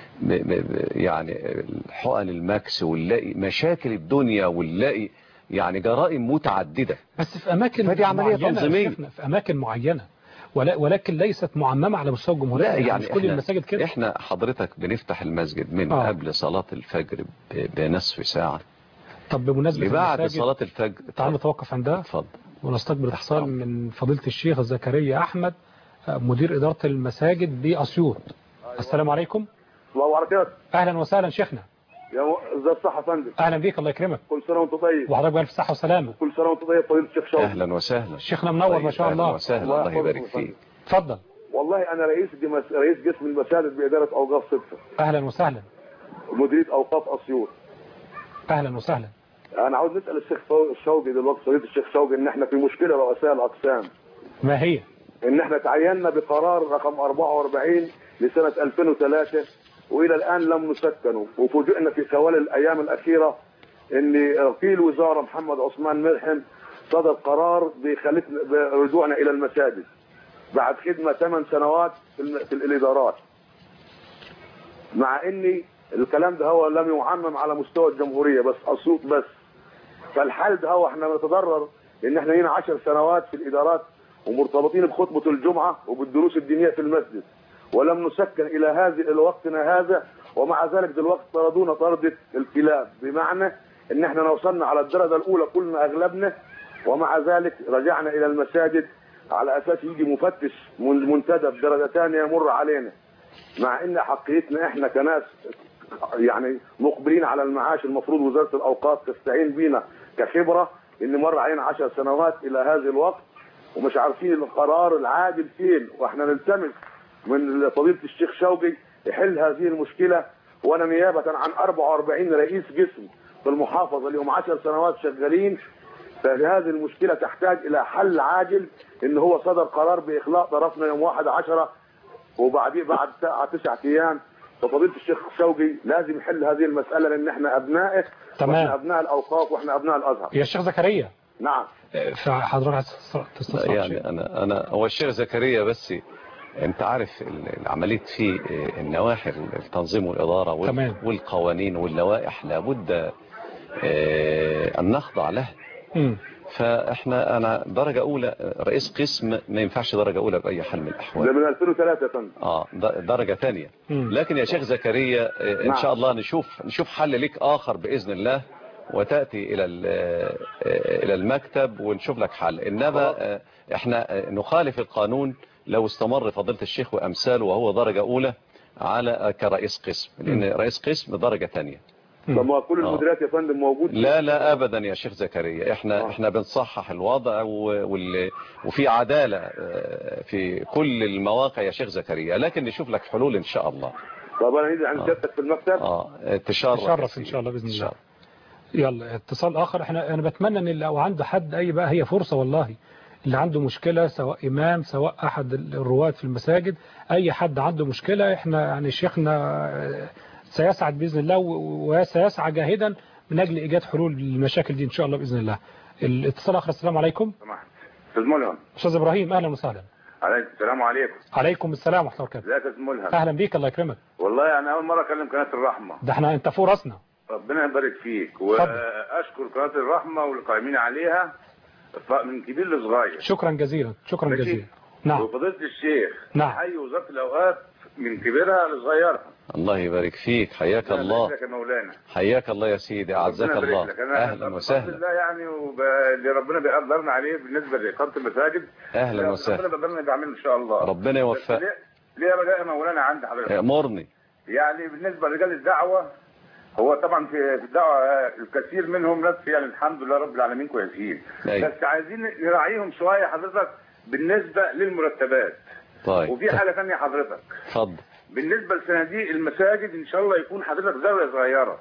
يعني حقن الماكس، ونلاقي مشاكل الدنيا، ونلاقي يعني جرائم متعددة. بس في أماكن فدي عملية تنظيمية في أماكن معينة، ولكن ليست معممة على مستوى الجمهورية. لا يعني مش كل المساجد كده. احنا حضرتك بنفتح المسجد من قبل صلاة الفجر بنصف ساعة. طب بمناسبة بعد صلاة الفجر تعالوا نتوقف عندها. اتفضل. ونستقبل اتصال من فضيلة الشيخ زكريا أحمد، مدير إدارة المساجد بأسيوط. السلام عليكم. الله وبركاته. أهلا وسهلا شيخنا. ازي الصحة يا فندم؟ أهلا بيك، الله يكرمك. كل سنة وأنت طيب. وحضرتك بألف صحة وسلامة. كل سنة وأنت طيب فضيلة الشيخ شوقي. أهلا وسهلا. شيخنا منور ما شاء الله. أهلا وسهلا، الله يبارك فيك. اتفضل. والله أنا رئيس قسم المساجد بإدارة أوقاف صدفة. أهلا وسهلا. مديرية أوقاف أسيوط. أهلا وسهلا. أنا عاوز نسأل الشيخ شوقي دلوقتي، فضيلة الشيخ شوقي، إن إحنا في مشكلة رؤساء الأقسام. ما هي؟ إن إحنا تعيننا بقرار رقم 44 لسنة 2003، وإلى الآن لم نسكنوا. وفوجئنا في خلال الأيام الأخيرة إن وكيل وزارة محمد عثمان ملحم صدر قرار برجوعنا إلى المساجد بعد خدمة 8 سنوات في الإدارات، مع إني الكلام ده هو لم يعمم على مستوى الجمهوريه بس اسيوط بس. فالحال ده هو احنا بنتضرر ان احنا هنا 10 سنوات في الادارات ومرتبطين بخطبه الجمعه وبالدروس الدينيه في المسجد، ولم نسكن الى وقتنا هذا، ومع ذلك دلوقتي طردونا طردة الكلاب، بمعنى ان احنا وصلنا على الدرجه الاولى كلنا اغلبنا، ومع ذلك رجعنا الى المساجد على اساس يجي مفتش منتدب درجه ثانيه يمر علينا، مع ان حقيقتنا احنا كناس يعني مقبلين على المعاش. المفروض وزاره الاوقاف تستعين بينا كخبره، ان مر علينا 10 سنوات الى هذا الوقت ومش عارفين القرار العادل فين، واحنا نلتمس من فضيله الشيخ شوقي يحل هذه المشكله. وانا نيابه عن 44 رئيس قسم في المحافظه اللي هم 10 سنوات شغالين، فهذه المشكله تحتاج الى حل عاجل. ان هو صدر قرار باخلاء طرفنا يوم 1/10 وبعدين بعد 9 ايام، ففضيله الشيخ شوقي لازم يحل هذه المساله لان احنا ابنائه. تمام. واحنا ابناء الاوقاف واحنا ابناء الازهر. يا شيخ زكريا. نعم. فحضرتك تستفسر يعني انا هو الشيخ زكريا، بس انت عارف العمليه في النواحي التنظيم والاداره والقوانين واللوائح لابد ان نخضع لها. فاحنا انا درجه اولى رئيس قسم ما ينفعش درجه اولى باي حال من الاحوال. ده من 2003 يا فندم. درجه ثانيه. لكن يا شيخ زكريا ان شاء الله نشوف حل لك اخر باذن الله، وتاتي الى المكتب ونشوف لك حل. انما احنا نخالف القانون لو استمر فضيله الشيخ وامثاله وهو درجه اولى على كرئيس قسم، لان رئيس قسم درجه ثانيه. طب كل المديريات يا فندم موجود؟ لا ابدا يا شيخ زكريا، احنا بنصحح الوضع وفي عداله في كل المواقع يا شيخ زكريا، لكن نشوف لك حلول ان شاء الله. طب انا عايز عن سيادتك في المكتب. تشرف ان شاء الله باذن الله. يلا اتصال اخر. انا بتمنى ان لو عنده حد اي بقى، هي فرصه والله، اللي عنده مشكله سواء امام سواء احد الرواد في المساجد، اي حد عنده مشكله، احنا يعني شيخنا سيسعد بإذن الله وسيسعى جاهدا من أجل إيجاد حلول للمشاكل دي إن شاء الله بإذن الله. الاتصال آخر. السلام عليكم. أستاذ ملهم. أستاذ إبراهيم أهلا وسهلا. عليكم السلام. عليكم. عليكم السلام ورحمة الله وبركاته. ازيك يا أستاذ ملهم؟ أهلا بيك الله يكرمك. والله أنا أول مرة أكلم قناة الرحمة. ده أنت فوق راسنا. ربنا يبارك فيك وأشكر قناة الرحمة والقائمين عليها من كبير لصغير. شكرا جزيلا. شكرا جزيلا. نعم. وفضيلة الشيخ. نعم. حي وزارة الأوقاف من كبيرها لصغيرها. الله يبارك فيك. حياك الله. يا مولانا. حياك الله يا سيدي. اعزك الله. اهلا وسهلا. الحمد لله يعني اللي ربنا بيقدرنا عليه بالنسبه لاقامه المساجد. اهلا وسهلا. ربنا بيقدرنا بيعمله ان شاء الله. ربنا يوفقك. ليه رجاء يا مولانا عند حضرتك؟ امرني. يعني بالنسبه لرجال الدعوه، هو طبعا في الدعوه الكثير منهم ناس يعني الحمد لله رب العالمين كويسين. بس عايزين نراعيهم شويه حضرتك بالنسبه للمرتبات. طيب. وفي حاجه ثانيه حضرتك. اتفضل. بالنسبه لصناديق المساجد ان شاء الله يكون حضرتك زاويه صغيره.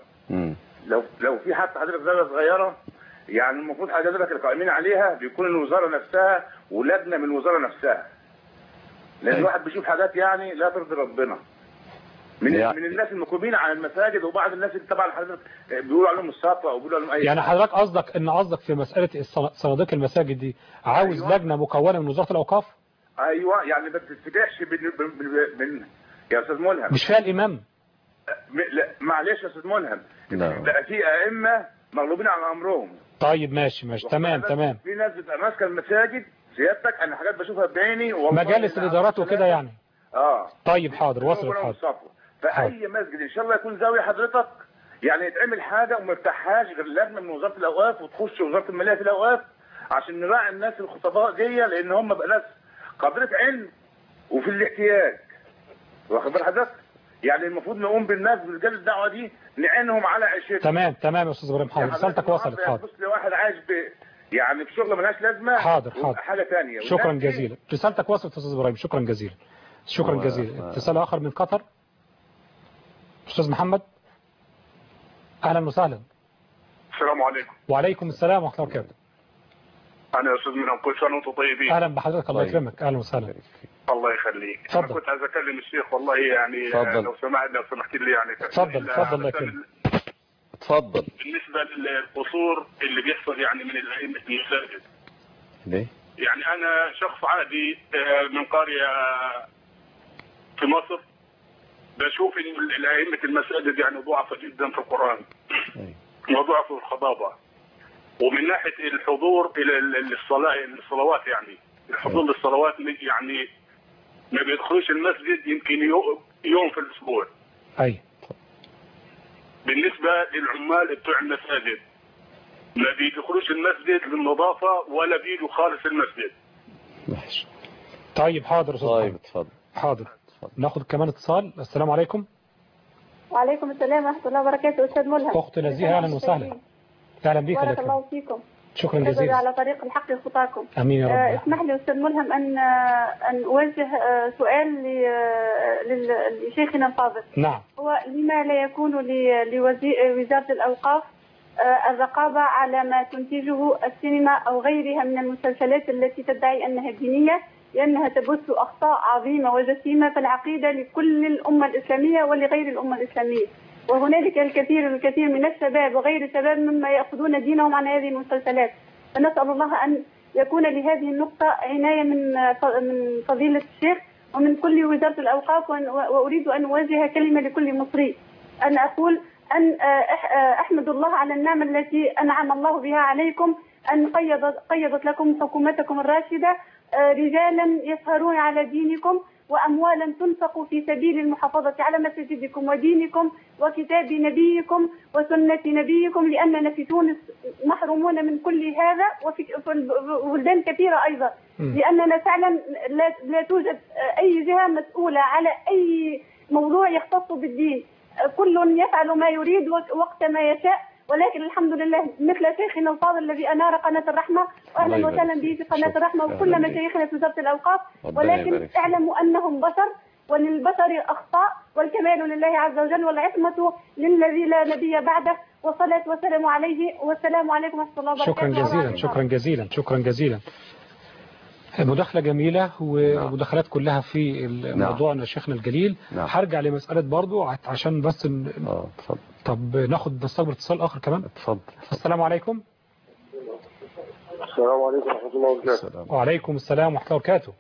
لو في حتى حضرتك زاويه صغيره، يعني المفروض حضرتك القائمين عليها بيكون الوزاره نفسها ولجنه من الوزاره نفسها. لان الواحد بيشوف حاجات يعني لا ترضي ربنا. من الناس المقيمين على المساجد، وبعض الناس اللي طبعا حضرتك بيقولوا عليهم السطوه او بيقولوا عليهم اي يعني حضرتك قصدك في مساله صناديق المساجد دي عاوز لجنه مكونه من وزاره الاوقاف؟ ايوه، يعني ما تتفتحش من يا استاذ ملهم. مش فيها الامام؟ لا معلش يا استاذ ملهم، بقى في ائمه مغلوبين على امرهم. طيب ماشي تمام. في ناس بتبقى ماسكه المساجد سيادتك، انا حاجات بشوفها بعيني مجالس الادارات وكده يعني. طيب حاضر. وصلت حاضر. فاي مسجد ان شاء الله يكون زاويه حضرتك، يعني يتعمل حاجه وما يفتحهاش غير لجنه من وزاره الاوقاف وتخش وزاره الماليه في الاوقاف عشان نراعي الناس الخطباء دي، لان هم بقى ناس قدره علم وفي الاحتياج. واخد بال حضرتك؟ يعني المفروض نقوم بالناس برجال الدعوه دي نعينهم على عيشتهم. تمام يا استاذ ابراهيم. حاضر. رسالتك وصلت. حاضر. بص لواحد عايش يعني في شغله ملهاش لازمه. حاضر. حاجه ثانيه. شكرا جزيلا. رسالتك وصلت يا استاذ ابراهيم. شكرا جزيلا. اتصال اخر من قطر. استاذ محمد اهلا وسهلا. السلام عليكم. وعليكم السلام ورحمه الله وبركاته. انا استاذ منهم، كل سنه وانتم طيبين. اهلا بحضرتك. الله يكرمك. اهلا وسهلا. الله يخليك. انا كنت عايز اكلم الشيخ والله، يعني لو سمحت لي يعني. اتفضل الله يكرمك. اتفضل. بالنسبه للقصور اللي بيحصل يعني من الائمه المساجد. ليه؟ يعني انا شخص عادي من قريه في مصر، بشوف ان ائمه المساجد يعني ضعفة جدا في القران وضعف في الخطابه، ومن ناحيه الحضور الى الصلوات، يعني الحضور للصلوات يعني ما بيدخلوش المسجد يمكن يوم في الاسبوع. اي بالنسبه للعمال بتوع المساجد ما بيدخلوش المسجد للنظافه ولا بيجوا خالص المسجد. ماشي. طيب حاضر استاذ. طيب اتفضل. حاضر. ناخد كمان اتصال. السلام عليكم. وعليكم السلام ورحمه الله وبركاته. استاذ ملهم. اخت نزيهه اهلا وسهلا. اهلا بك. بارك الله فيكم. شكرا جزيلا. على طريق الحق خطاكم. امين يا رب. اسمح لي استاذ ملهم ان اوجه سؤال لشيخنا الفاضل. نعم. هو لما لا يكون لوزاره الاوقاف الرقابه على ما تنتجه السينما او غيرها من المسلسلات التي تدعي انها دينيه، لانها تبث اخطاء عظيمه وجسيمه في العقيده لكل الامه الاسلاميه ولغير الامه الاسلاميه. وهنالك الكثير من الشباب وغير الشباب مما يأخذون دينهم عن هذه المسلسلات، فنسأل الله أن يكون لهذه النقطة عناية من فضيلة الشيخ ومن كل وزارة الأوقاف. وأريد أن أوجه كلمة لكل مصري، أن أقول أن أحمد الله على النعمة التي أنعم الله بها عليكم، أن قيضت لكم حكومتكم الراشدة رجالا يسهرون على دينكم وأموالا تنفق في سبيل المحافظة على مساجدكم ودينكم وكتاب نبيكم وسنة نبيكم، لأننا في تونس محرومون من كل هذا، وفي بلدان كثيرة أيضا، لأننا فعلا لا توجد أي جهة مسؤولة على أي موضوع يختص بالدين، كل يفعل ما يريد وقت ما يشاء. ولكن الحمد لله مثل شيخنا الفاضل الذي أنار قناة الرحمة، وأهلا وسهلا به في قناة الرحمة وكل مشايخنا في وزارة الأوقاف، ولكن اعلموا أنهم بشر وللبشر أخطاء، والكمال لله عز وجل والعصمة للذي لا نبي بعده، والصلاة والسلام عليه، والسلام عليكم ورحمة الله وبركاته. شكرا جزيلا. شكرا جزيلا. شكرا جزيلا. مداخلة جميلة ومداخلات كلها في موضوعنا شيخنا الجليل. هرجع لمسألة برضو عشان بس اتفضل. طب نستقبل اتصال آخر كمان. اتفضل. السلام عليكم. السلام عليكم ورحمة الله وبركاته. وعليكم السلام ورحمة الله وبركاته.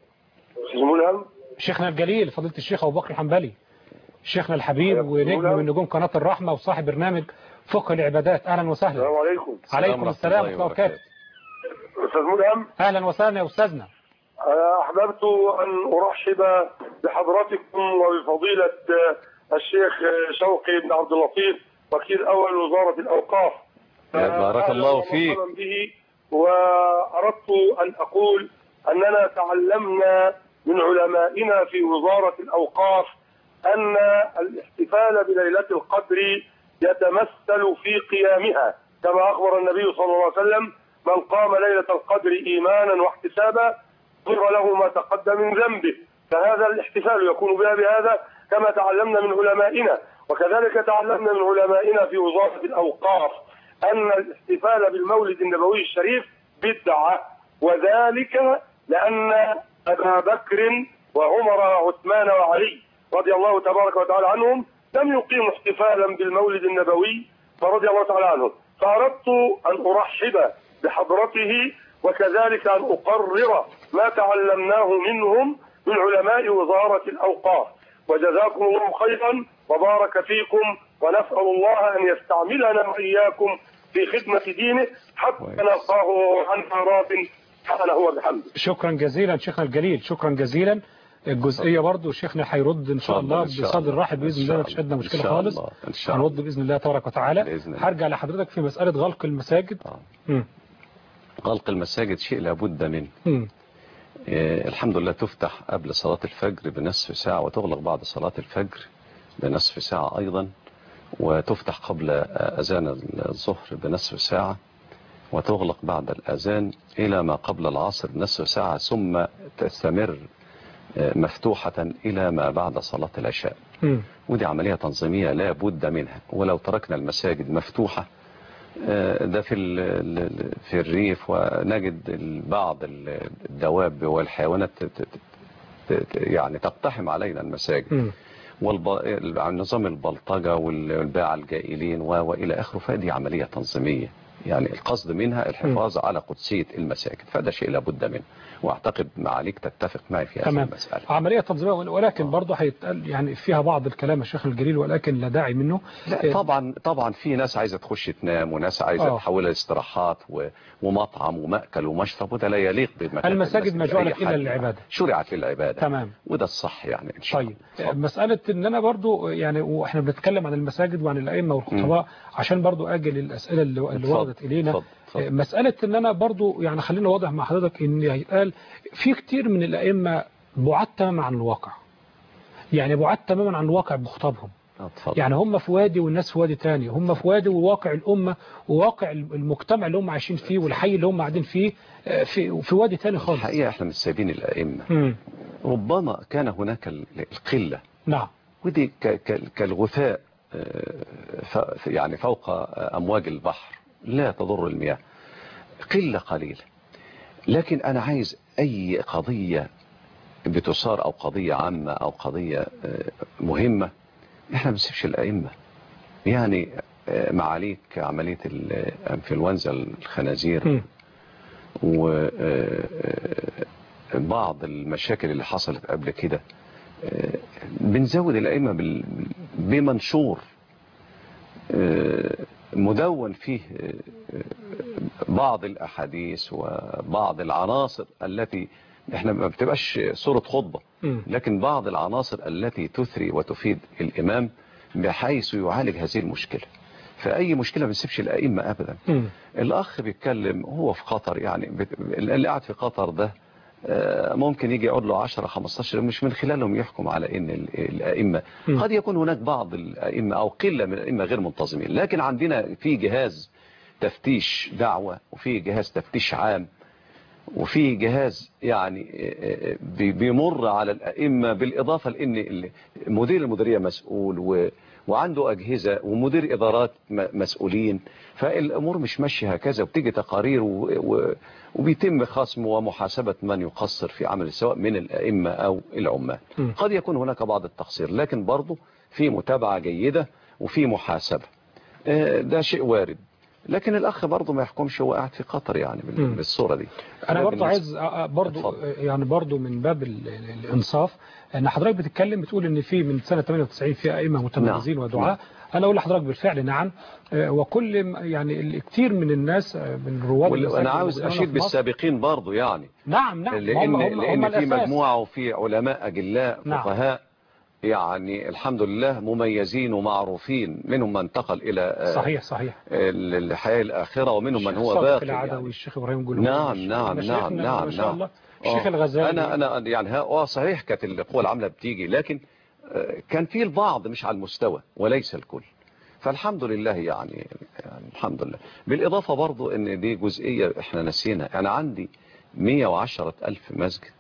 شيخنا الجليل فضيلة الشيخ أبو بكر الحنبلي، شيخنا الحبيب ونجم من نجوم قناة الرحمة وصاحب برنامج فقه العبادات. أهلا وسهلا. السلام عليكم. عليكم السلام ورحمة الله وبركاته. أستاذ ملهم. أهلا وسهلا يا أستاذنا. أحببت أن أرحب بحضراتكم وبفضيلة الشيخ شوقي بن عبد اللطيف وكيل أول وزارة الأوقاف. بارك الله فيك. به. وأردت أن أقول أننا تعلمنا من علمائنا في وزارة الأوقاف أن الاحتفال بليلة القدر يتمثل في قيامها، كما أخبر النبي صلى الله عليه وسلم: من قام ليلة القدر إيمانا واحتسابا غفر له ما تقدم من ذنبه. فهذا الاحتفال يكون بها بهذا كما تعلمنا من علمائنا. وكذلك تعلمنا من علمائنا في وزارة الأوقاف أن الاحتفال بالمولد النبوي الشريف بدعة، وذلك لأن أبا بكر وعمر وعثمان وعلي رضي الله تبارك وتعالى عنهم لم يقيموا احتفالا بالمولد النبوي فرضي الله تعالى عنهم. فأردت أن أرحب بحضرته وكذلك أن أقرر ما تعلمناه منهم من علماء وزارة الأوقاف. وجزاكم الله خيرا وبارك فيكم، ونسأل الله أن يستعملنا وإياكم في خدمة دينه حتى نلقاه عن راض سبحانه وبحمده. شكرا جزيلا شيخنا الجليل. شكرا جزيلا. الجزئية برضو شيخنا هيرد إن شاء الله بصدر رحب بإذن الله، مفيش أدنى مشكلة خالص، هنرد بإذن الله تبارك وتعالى. هرجع لحضرتك في مسألة غلق المساجد. غلق المساجد شيء لابد منه. الحمد لله تفتح قبل صلاة الفجر بنصف ساعة وتغلق بعد صلاة الفجر بنصف ساعة أيضا، وتفتح قبل أذان الظهر بنصف ساعة، وتغلق بعد الأذان إلى ما قبل العصر بنصف ساعة، ثم تستمر مفتوحة إلى ما بعد صلاة العشاء. ودي عملية تنظيمية لا بد منها. ولو تركنا المساجد مفتوحة ده في الريف ونجد بعض الدواب والحيوانات يعني تقتحم علينا المساجد، نظام البلطجة والباعة الجائلين وإلى آخره. فهذه عملية تنظيمية يعني القصد منها الحفاظ على قدسية المساجد، فده شيء لابد منه، واعتقد معاليك تتفق معي في هذه المسألة. عملية تنظيمية، ولكن برضه هيتقال يعني فيها بعض الكلام الشيخ الجليل، ولكن لا داعي منه. لا طبعا في ناس عايزة تخش تنام، وناس عايزة تحولها لاستراحات ومطعم ومأكل ومشرب، وده لا يليق بمكان المساجد ما جعلت إلا للعبادة، شرعت للعبادة. تمام، وده الصح يعني إن شاء الله. طيب مسألة إن أنا برضه يعني وإحنا بنتكلم عن المساجد وعن الأئمة والخطباء عشان برضه أجل الأسئلة اللي وردت إلينا. مسألة إن أنا برضو يعني خلينا واضح مع حضرتك إن هيتقال في كتير من الأئمة بعاد تماما عن الواقع، يعني بعاد تماما عن الواقع بخطابهم. يعني هم في وادي والناس في وادي تاني، هم في وادي وواقع الأمة وواقع المجتمع اللي هم عايشين فيه والحي اللي هم قاعدين فيه في وادي تاني خالص. الحقيقة احنا مش سايبين الأئمة. ربما كان هناك القلة، نعم، ودي كالغثاء يعني فوق أمواج البحر لا تضر المياه، قلة قليلة. لكن أنا عايز أي قضية بتصار أو قضية عامة أو قضية مهمة احنا ما بنسيبش الأئمة. يعني معاليك عملية الانفلونزا الخنازير وبعض المشاكل اللي حصلت قبل كده، بنزود الأئمة بمنشور مدون فيه بعض الأحاديث وبعض العناصر التي احنا ما بتبقاش صورة خطبة، لكن بعض العناصر التي تثري وتفيد الإمام بحيث يعالج هذه المشكلة. فأي مشكلة ما بنسيبش الأئمة أبدا. الأخ بيتكلم هو في قطر، يعني اللي قاعد في قطر ده ممكن يجي يقعد له 10-15 مش من خلالهم يحكم على ان الائمه. قد يكون هناك بعض الائمه او قله من الائمه غير منتظمين، لكن عندنا في جهاز تفتيش دعوه، وفي جهاز تفتيش عام، وفي جهاز يعني بيمر على الائمه، بالاضافه لان مدير المديريه مسؤول وعنده أجهزة ومدير إدارات مسؤولين، فالأمور مش ماشية هكذا، وبتيجي تقارير وبيتم خصم ومحاسبة من يقصر في عمل سواء من الأئمة أو العمال. قد يكون هناك بعض التقصير، لكن برضو في متابعة جيدة وفي محاسبة، ده شيء وارد. لكن الأخ برضو ما يحكمش هو قاعد في قطر يعني بالصورة دي. أنا برضو عايز برضو يعني برضو من باب الإنصاف أن حضرتك بتتكلم بتقول أن في من سنة 98 في أئمة متميزين ودعاء. أنا أقول لحضرتك بالفعل نعم، وكل يعني كتير من الناس من رواد أنا عاوز أشيد بالسابقين برضو يعني. نعم لأن في مجموعة وفي علماء أجلاء فقهاء يعني الحمد لله مميزين ومعروفين، منهم من انتقل إلى صحيح الحياة الآخرة، ومنهم من هو باقي يعني. الشيخ إبراهيم جلوب. نعم ما شاء الله. الشيخ الغزالي. أنا يعني صحيح كانت القوى العاملة بتيجي، لكن كان في البعض مش على المستوى وليس الكل، فالحمد لله يعني الحمد لله. بالإضافة برضو ان دي جزئية احنا نسينا، انا عندي 110,000 مسجد.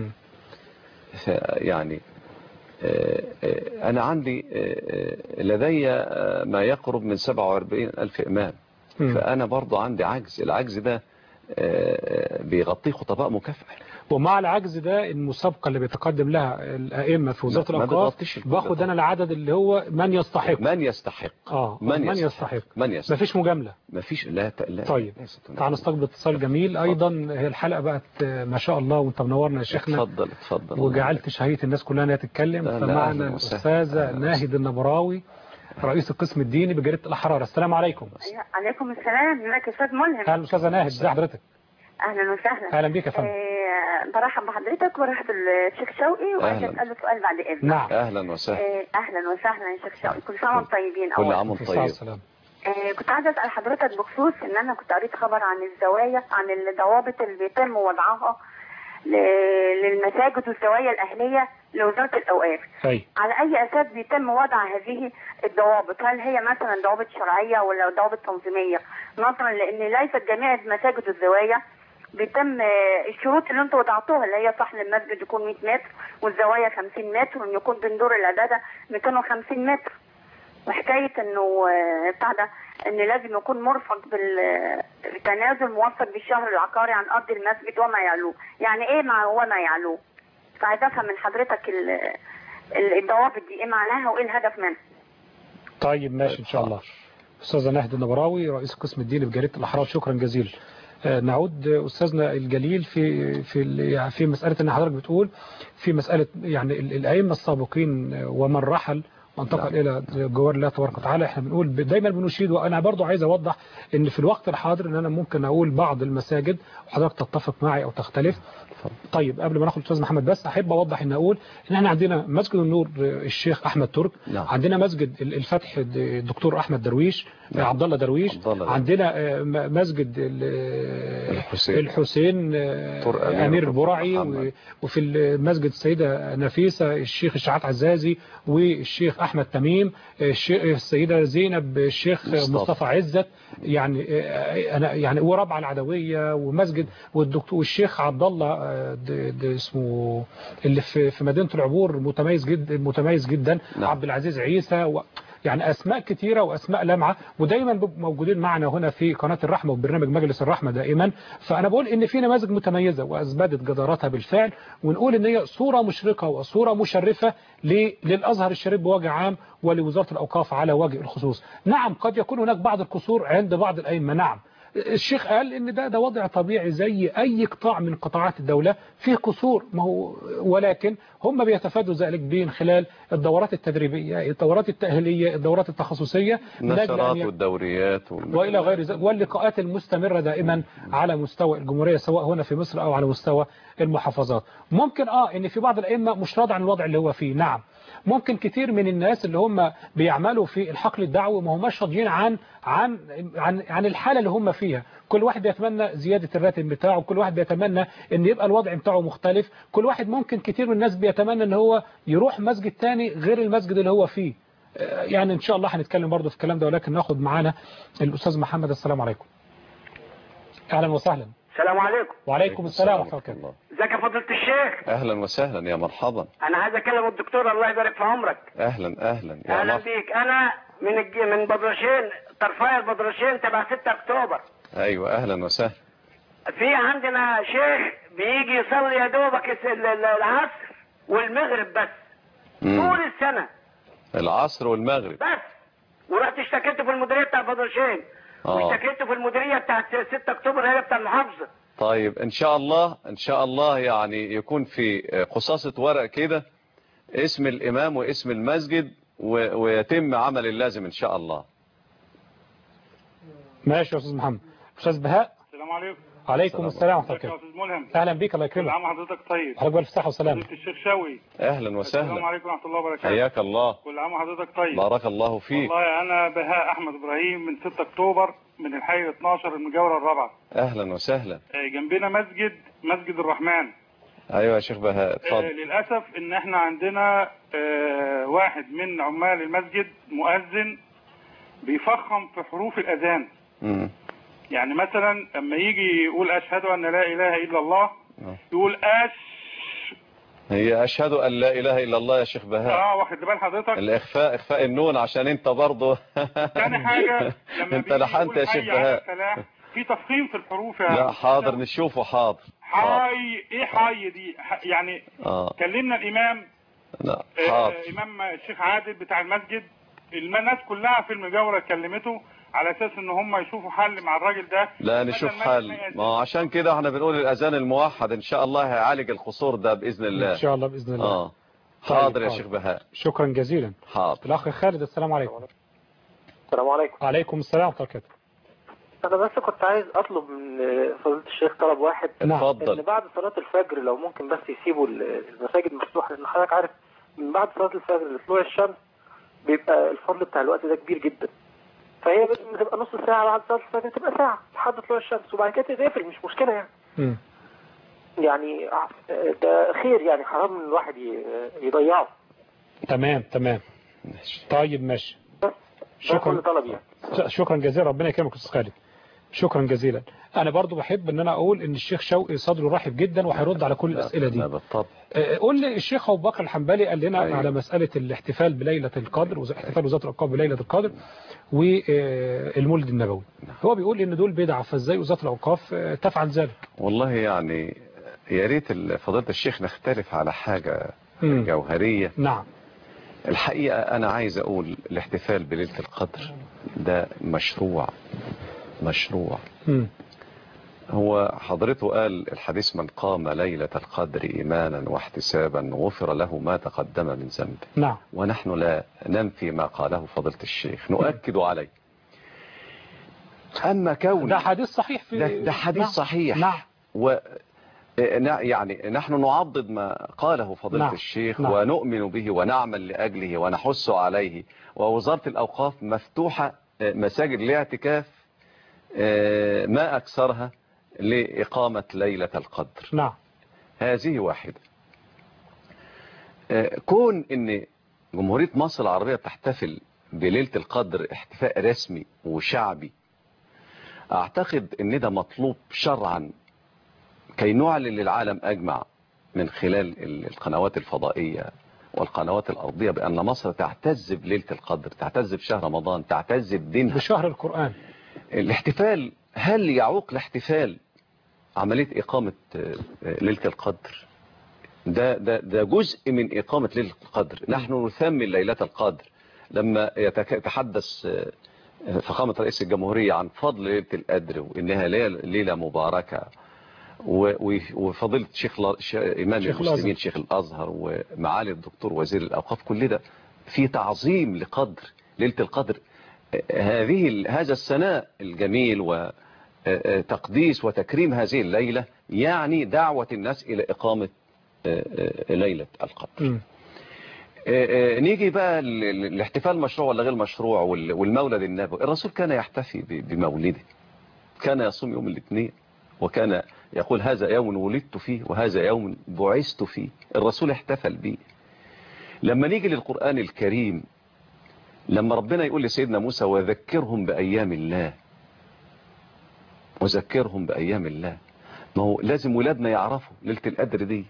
يعني أنا عندي لدي ما يقرب من 47,000 إمام، فأنا برضو عندي عجز. العجز ده بيغطيه خطباء مكافأة، ومع العجز ده المسابقة اللي بيتقدم لها الأئمة في وزارة الأوقاف باخد أنا العدد اللي هو من يستحق من يستحق ما فيش مجاملة، ما فيش. لا طيب تعال نستقبل اتصال جميل. أيضا هي الحلقة بقت ما شاء الله وانت منورنا يا شيخنا. اتفضل وجعلت شهية الناس كلها انها تتكلم. فمعنا الأستاذة ناهد النبراوي رئيس القسم الديني بجريدة الأحرار. السلام عليكم. عليكم السلام. ازيك يا أستاذ ملهم؟ أهلا أستاذة ناهد، ازي حضرتك؟ اهلا وسهلا. اهلا بيك يا فندم. برحب بحضرتك وبرحب الشيخ شوقي، وعايزه اساله سؤال بعد اذنك. نعم اهلا وسهلا. اهلا وسهلا يا شيخ شوقي، كل سنه وانتم طيبين. كل عام وانتم طيبين. كنت عايزه اسال حضرتك بخصوص ان انا كنت قريت خبر عن الزوايا، عن الضوابط اللي بيتم وضعها للمساجد والزوايا الاهليه لوزاره الاوقاف. على اي اساس بيتم وضع هذه الضوابط؟ هل هي مثلا ضوابط شرعيه ولا ضوابط تنظيميه؟ نظرا لان ليست جميع المساجد والزوايا بيتم الشروط اللي انتوا وضعتوها، اللي هي صحن المسجد يكون 100 متر والزوايا 50 متر وان يكون بين دور العباده 250 متر، وحكايه انه بتاع ده ان لازم يكون مرفق بالتنازل موثق بالشهر العقاري عن ارض المسجد وما يعلوه. يعني ايه وما يعلوه؟ فعايزه افهم من حضرتك الضوابط دي ايه معناها وايه الهدف منها. طيب ماشي ان شاء الله. أستاذة ناهد النبراوي رئيس القسم الديني بجريدة الأحرار، شكرا جزيلا. نعود أستاذنا الجليل في مسألة أن حضرتك بتقول في مسألة يعني الأئمة السابقين ومن رحل وانتقل إلى جوار الله تبارك وتعالى. احنا بنقول دايما بنشيد، وأنا برضو عايز أوضح أن في الوقت الحاضر أن أنا ممكن أقول بعض المساجد وحضرتك تتفق معي أو تختلف. طيب قبل ما ناخد الأستاذ محمد بس أحب أوضح أن أقول أن احنا عندنا مسجد النور الشيخ أحمد ترك، عندنا مسجد الفتح الدكتور أحمد درويش عبد الله درويش، عندنا مسجد الحسين أمير البرعي، وفي المسجد السيدة نفيسة الشيخ الشعات عزازي والشيخ أحمد تميم، السيدة زينب الشيخ مصطفى عزت، يعني وربع العدوية، ومسجد والشيخ عبد الله اسمه اللي في مدينة العبور متميز جدا عبد العزيز عيسى، يعني أسماء كتيرة وأسماء لامعة، ودايما موجودين معنا هنا في قناة الرحمة وبرنامج مجلس الرحمة دائما. فأنا بقول إن في نماذج متميزة وأثبتت جدارتها بالفعل، ونقول إن هي صورة مشرقة وصورة مشرفة للأزهر الشريف بوجه عام ولوزارة الأوقاف على وجه الخصوص. نعم قد يكون هناك بعض القصور عند بعض الأئمة، نعم الشيخ قال ان ده وضع طبيعي زي اي قطاع من قطاعات الدولة فيه قصور، ما هو ولكن هم بيتفادوا ذلك من خلال الدورات التدريبية، الدورات التأهيلية، الدورات التخصصية، النشرات والدوريات والى غير ذلك، واللقاءات المستمرة دائما على مستوى الجمهورية سواء هنا في مصر او على مستوى المحافظات. ممكن ان في بعض الائمة مش راضي عن الوضع اللي هو فيه، نعم ممكن كتير من الناس اللي هم بيعملوا في الحقل الدعوي ما هماش راضيين عن الحالة اللي هم فيها. كل واحد بيتمنى زيادة الراتب بتاعه، كل واحد بيتمنى ان يبقى الوضع بتاعه مختلف، كل واحد ممكن كتير من الناس بيتمنى ان هو يروح مسجد تاني غير المسجد اللي هو فيه. يعني ان شاء الله هنتكلم برضه في الكلام ده، ولكن ناخد معانا الأستاذ محمد. السلام عليكم. اهلا وسهلا. السلام عليكم. وعليكم السلام ورحمة الله. ازيك يا فضيلة الشيخ؟ اهلا وسهلا يا مرحبا. انا عايز اكلم الدكتور، الله يبارك في عمرك. اهلا اهلا بيك. انا من بدرشين، طرفايه البدرشين تبع 6 اكتوبر. ايوه اهلا وسهلا. في عندنا شيخ بيجي يصلي يا دوبك العصر والمغرب بس طول السنة، العصر والمغرب بس. ورحت اشتكيت في المديرية بتاع بدرشين واشتكيت في المديرية بتاع 6 اكتوبر هي بتاع المحافظة. طيب ان شاء الله يعني يكون في قصاصة ورق كده اسم الامام واسم المسجد ويتم عمل اللازم ان شاء الله. ماشي يا استاذ محمد. استاذ بهاء. السلام عليكم. عليكم السلام ورحمة الله. استاذ ملهم. اهلا بيك، الله يكرمك. كل عام وحضرتك طيب. حضرتك بالف صحة وسلامة. الشيخ شوقي. اهلا وسهلا. السلام عليكم ورحمة الله وبركاته. حياك الله. كل عام وحضرتك طيب. بارك الله فيك. والله انا بهاء احمد ابراهيم من 6 اكتوبر من الحي 12 المجاورة الرابعة. اهلا وسهلا. جنبنا مسجد الرحمن. ايوه يا شيخ بهاء اتفضل. للاسف ان احنا عندنا واحد من عمال المسجد مؤذن بيفخم في حروف الاذان. يعني مثلا لما يجي يقول اشهد ان لا اله الا الله يقول هي اشهد ان لا اله الا الله يا شيخ بهاء. واخد بال حضرتك؟ اخفاء النون عشان انت برضه ثاني حاجه لما انت لحنت يا شيخ بهاء في تفخيم في الحروف يعني. لا حاضر نشوفه. حاضر. حي ايه حي دي يعني كلمنا الامام. لا حاضر. امام الشيخ عادل بتاع المسجد، الناس كلها في المجاوره كلمته على اساس ان هم يشوفوا حل مع الراجل ده. لا نشوف حل، ما عشان كده احنا بنقول الاذان الموحد ان شاء الله هيعالج القصور ده باذن الله. ان شاء الله باذن الله. حاضر يا شيخ بهاء. شكرا جزيلا. حاضر. الاخ خالد. السلام عليكم. السلام عليكم. وعليكم السلام ورحمه الله وبركاته. انا بس كنت عايز اطلب من فضيلة الشيخ طلب واحد. اتفضل. ان بعد صلاة الفجر لو ممكن بس يسيبوا المساجد مفتوحة، لان حضرتك عارف من بعد صلاة الفجر لطلوع الشمس بيبقى الفضل بتاع الوقت ده كبير جدا، فهي بتبقى نص ساعة بعد صلاة الفجر تبقى ساعة لحد طلوع الشمس وبعد كده تقفل، مش مشكلة يعني. يعني ده خير، يعني حرام ان الواحد يضيعه. تمام. طيب ماشي. شكرا طلب يعني. شكرا جزيلا، ربنا يكرمك يا استاذ خالد. شكرا جزيلا. انا برضو بحب ان انا اقول ان الشيخ شوقي صدره رحب جدا وهيرد على كل الاسئله دي. بالطبع. قول لي الشيخ ابو بكر الحنبلي قال لنا على مساله الاحتفال بليله القدر واحتفال وزاره الاوقاف بليله القدر والمولد النبوي. هو بيقول ان دول بدعه، فازاي وزاره الاوقاف تفعل ذلك؟ والله يعني يا ريت فضيله الشيخ نختلف على حاجه جوهريه. نعم. الحقيقة أنا عايز أقول الاحتفال بليلة القدر ده مشروع. هو حضرته قال الحديث: من قام ليلة القدر إيمانا واحتسابا غفر له ما تقدم من ذنبه. نعم. ونحن لا ننفي ما قاله فضيلة الشيخ، نؤكد عليه. أما كون ده حديث صحيح ده حديث صحيح. نعم. يعني نحن نعضد ما قاله فضيلة الشيخ ونؤمن به ونعمل لأجله ونحث عليه. ووزارة الأوقاف مفتوحة مساجد الاعتكاف ما أكثرها لإقامة ليلة القدر. نعم. هذه واحدة. كون ان جمهورية مصر العربية تحتفل بليلة القدر احتفاء رسمي وشعبي، اعتقد ان ده مطلوب شرعا كي نعلن للعالم اجمع من خلال القنوات الفضائية والقنوات الارضية بان مصر تعتز بليلة القدر، تعتز بشهر رمضان، تعتز بدينها، بشهر القرآن. الاحتفال، هل يعوق الاحتفال عملية إقامة ليلة القدر؟ ده جزء من إقامة ليلة القدر. نحن نثمن ليلة القدر لما يتحدث فخامة رئيس الجمهورية عن فضل ليلة القدر وإنها ليلة مباركة، وفضيلة إمام المسلمين شيخ الأزهر ومعالي الدكتور وزير الأوقاف، كل ده في تعظيم لقدر ليلة القدر. هذا الثناء الجميل وتقديس وتكريم هذه الليلة يعني دعوة الناس إلى إقامة ليلة القدر. نيجي بقى الاحتفال مشروع ولا غير مشروع والمولد النبوي. الرسول كان يحتفي بمولده، كان يصوم يوم الاثنين وكان يقول هذا يوم ولدت فيه وهذا يوم بعثت فيه. الرسول احتفل به. لما نيجي للقرآن الكريم، لما ربنا يقول لسيدنا موسى وذكرهم بأيام الله، وذكرهم بأيام الله، ما هو لازم ولادنا يعرفوا ليلة القدر دي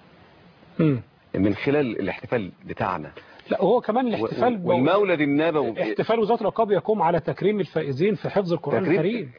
من خلال الاحتفال بتاعنا. لا، هو كمان الاحتفال والمولد النبوي، احتفال وزارة العقاب يقوم على تكريم الفائزين في حفظ القرآن الكريم.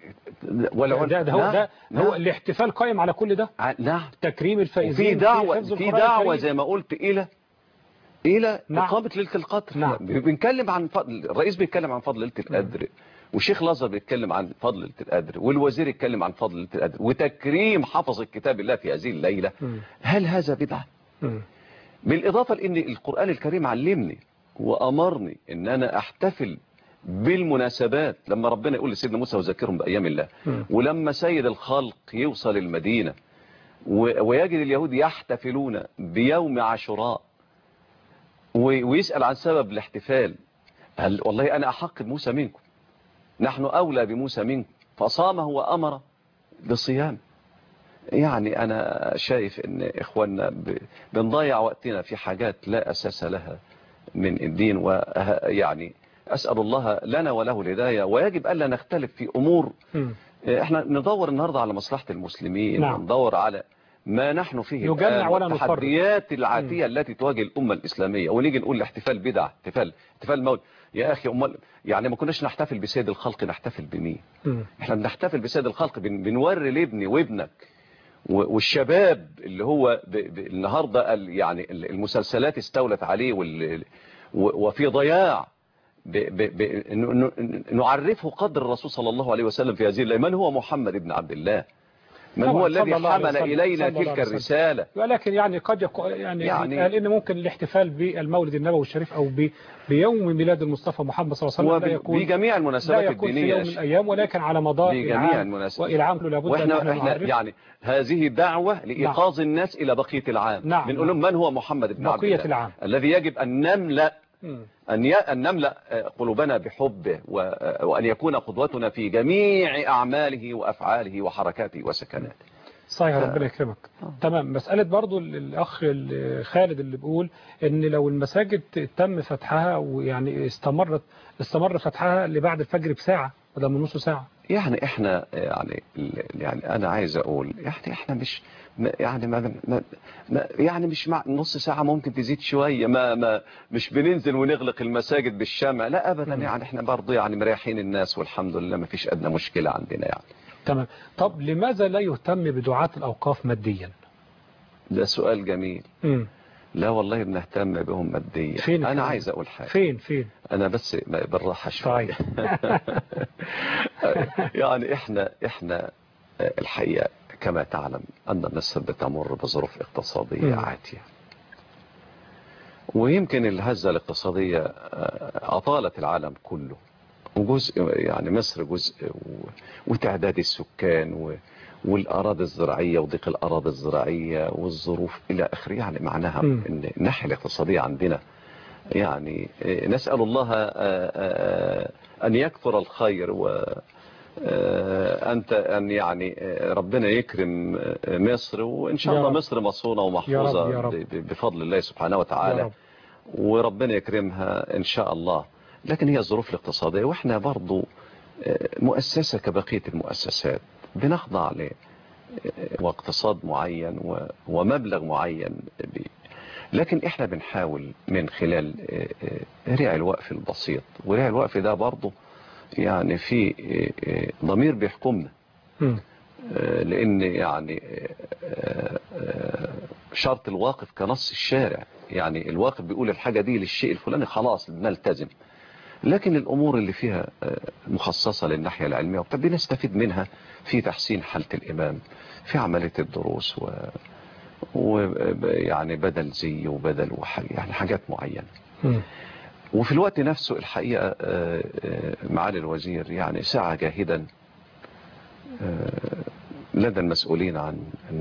هو الاحتفال قائم على كل ده. نعم. تكريم الفائزين في دعوة زي ما قلت إلى إقامة ليلة القدر. نعم. بنتكلم عن فضل، الرئيس بيتكلم عن فضل ليلة القدر، والشيخ الازهر بيتكلم عن فضل ليلة القدر، والوزير يتكلم عن فضل ليلة القدر، وتكريم حفظ الكتاب الله في هذه الليلة. هل هذا بدعة؟ بالإضافة لأن القرآن الكريم علمني وأمرني أن أنا أحتفل بالمناسبات. لما ربنا يقول لسيدنا موسى وذكرهم بأيام الله، ولما سيد الخلق يوصل المدينة ويجد اليهود يحتفلون بيوم عاشوراء ويسأل عن سبب الاحتفال، هل والله أنا أحق بموسى منكم، نحن أولى بموسى منكم، فصامه وأمر بالصيام. يعني أنا شايف أن إخواننا بنضيع وقتنا في حاجات لا أساس لها من الدين، ويعني أسأل الله لنا وله الهداية. ويجب ألا نختلف في أمور احنا ندور النهاردة على مصلحة المسلمين. نعم. وندور على ما نحن فيه التحديات العاتية التي تواجه الأمة الإسلامية، ونيجي نقول الاحتفال بدعة، احتفال مولد. يا أخي يعني ما كناش نحتفل بسيد الخلق، نحتفل بمين؟ احنا بنحتفل بسيد الخلق، بنوري لابني وابنك والشباب اللي هو النهاردة يعني المسلسلات استولت عليه وفي ضياع نعرفه قدر الرسول صلى الله عليه وسلم في هذه الليلة. من هو محمد بن عبد الله؟ من هو الذي حمل إلينا تلك الرسالة؟ ولكن يعني قد يعني قال إن ممكن الاحتفال بالمولد النبوي الشريف أو بيوم ميلاد المصطفى محمد صلى الله عليه وسلم لا يكون بجميع المناسبات الدينية، لا يكون في يوم من الأيام، ولكن على مدار العام، والعام لابد أن احنا يعني هذه دعوة لإيقاظ الناس إلى بقية العام. نعم. بنقول لهم من هو محمد بن عبد الله العام الذي يجب أن نملأ أن نملأ قلوبنا بحبه، وأن يكون قدوتنا في جميع أعماله وأفعاله وحركاته وسكناته. صحيح. ربنا يكرمك. تمام. مسألة برضو الأخ خالد اللي بيقول إن لو المساجد تم فتحها ويعني استمر فتحها لبعد الفجر بساعة بدل من نص ساعة، يعني احنا يعني أنا عايز أقول يعني احنا مش يعني مش مع نص ساعة، ممكن تزيد شوية، مش بننزل ونغلق المساجد بالشمع، لا أبدا. يعني احنا برضو يعني مريحين الناس والحمد لله، ما فيش أدنى مشكلة عندنا يعني. تمام. طب لماذا لا يهتم بدعاة الأوقاف ماديا؟ ده سؤال جميل. لا والله بنهتم بهم ماديا. انا عايز اقول حاجه. فين انا بس بالراحه شويه. يعني احنا الحقيقه كما تعلم ان مصر بتمر بظروف اقتصاديه عاتيه، ويمكن الهزه الاقتصاديه اطالت العالم كله، وجزء يعني مصر جزء، وتعداد السكان والأراضي الزراعية وضيق الأراضي الزراعية والظروف إلى آخره. يعني معناها إن الناحية الاقتصادية عندنا يعني نسأل الله أن يكثر الخير، أن يعني ربنا يكرم مصر، وإن شاء الله مصر مصونة ومحفوظة بفضل الله سبحانه وتعالى، وربنا يكرمها إن شاء الله. لكن هي الظروف الاقتصادية، وإحنا برضو مؤسسة كبقية المؤسسات بنخضع واقتصاد معين ومبلغ معين، لكن احنا بنحاول من خلال ريع الوقف البسيط، وريع الوقف ده برضه يعني في ضمير بيحكمنا، لان يعني شرط الواقف كنص الشارع، يعني الواقف بيقول الحاجة دي للشيء الفلاني خلاص نلتزم، لكن الأمور اللي فيها مخصصة للناحية العلمية بنستفيد منها في تحسين حالة الإمام، في عملية الدروس ويعني بدل زي وبدل يعني حاجات معينة. وفي الوقت نفسه الحقيقة معالي الوزير يعني سعى جاهدا لدى المسؤولين عن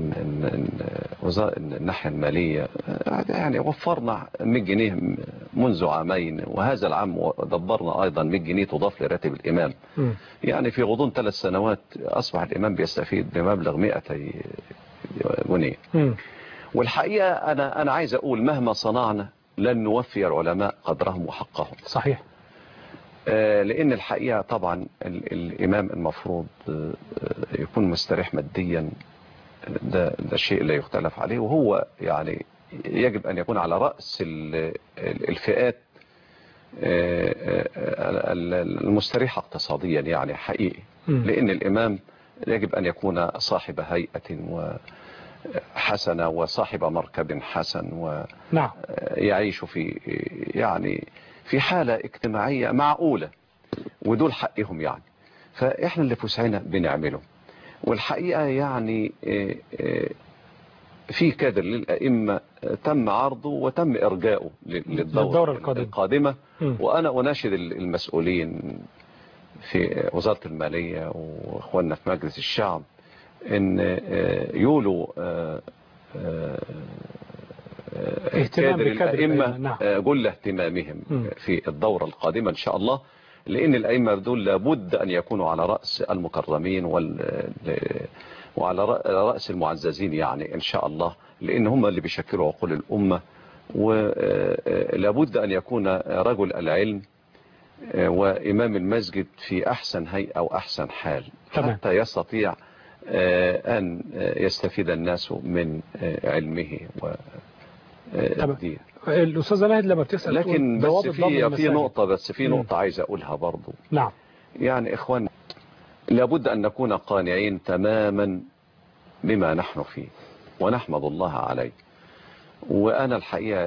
الناحية المالية، يعني وفرنا 100 جنيه منذ عامين، وهذا العام دبرنا أيضا 100 جنيه تضاف لراتب الإمام. يعني في غضون 3 سنوات أصبح الإمام بيستفيد بمبلغ 200 جنيه. والحقيقة أنا عايز أقول مهما صنعنا لن نوفي العلماء قدرهم وحقهم. صحيح. لأن الحقيقة طبعا الإمام المفروض يكون مستريح ماديا، ده شيء لا يختلف عليه، وهو يعني يجب أن يكون على رأس الفئات المستريحة اقتصاديا يعني حقيقي، لأن الإمام يجب أن يكون صاحب هيئة حسنة وصاحب مركب حسن، ويعيش في يعني في حالة اجتماعية معقولة، ودول حقهم يعني. فإحنا اللي في وسعنا بنعمله. والحقيقة يعني في كادر للأئمة تم عرضه وتم إرجاؤه للدورة القادمة. وأنا أناشد المسؤولين في وزارة المالية وإخواننا في مجلس الشعب أن يولوا كادر الأئمة جل اهتمامهم في الدورة القادمة إن شاء الله، لأن الأئمة دول لابد أن يكونوا على رأس المكرمين وعلى رأس المعززين يعني إن شاء الله، لأن هم اللي بيشكلوا عقول الأمة. ولابد أن يكون رجل العلم وإمام المسجد في أحسن هيئة وأحسن حال حتى يستطيع أن يستفيد الناس من علمه والدين. الأستاذ ناهد لما بتسأل لكن بس في نقطة عايز أقولها برضو. نعم. يعني إخوان لابد أن نكون قانعين تماما بما نحن فيه ونحمد الله عليه. وأنا الحقيقة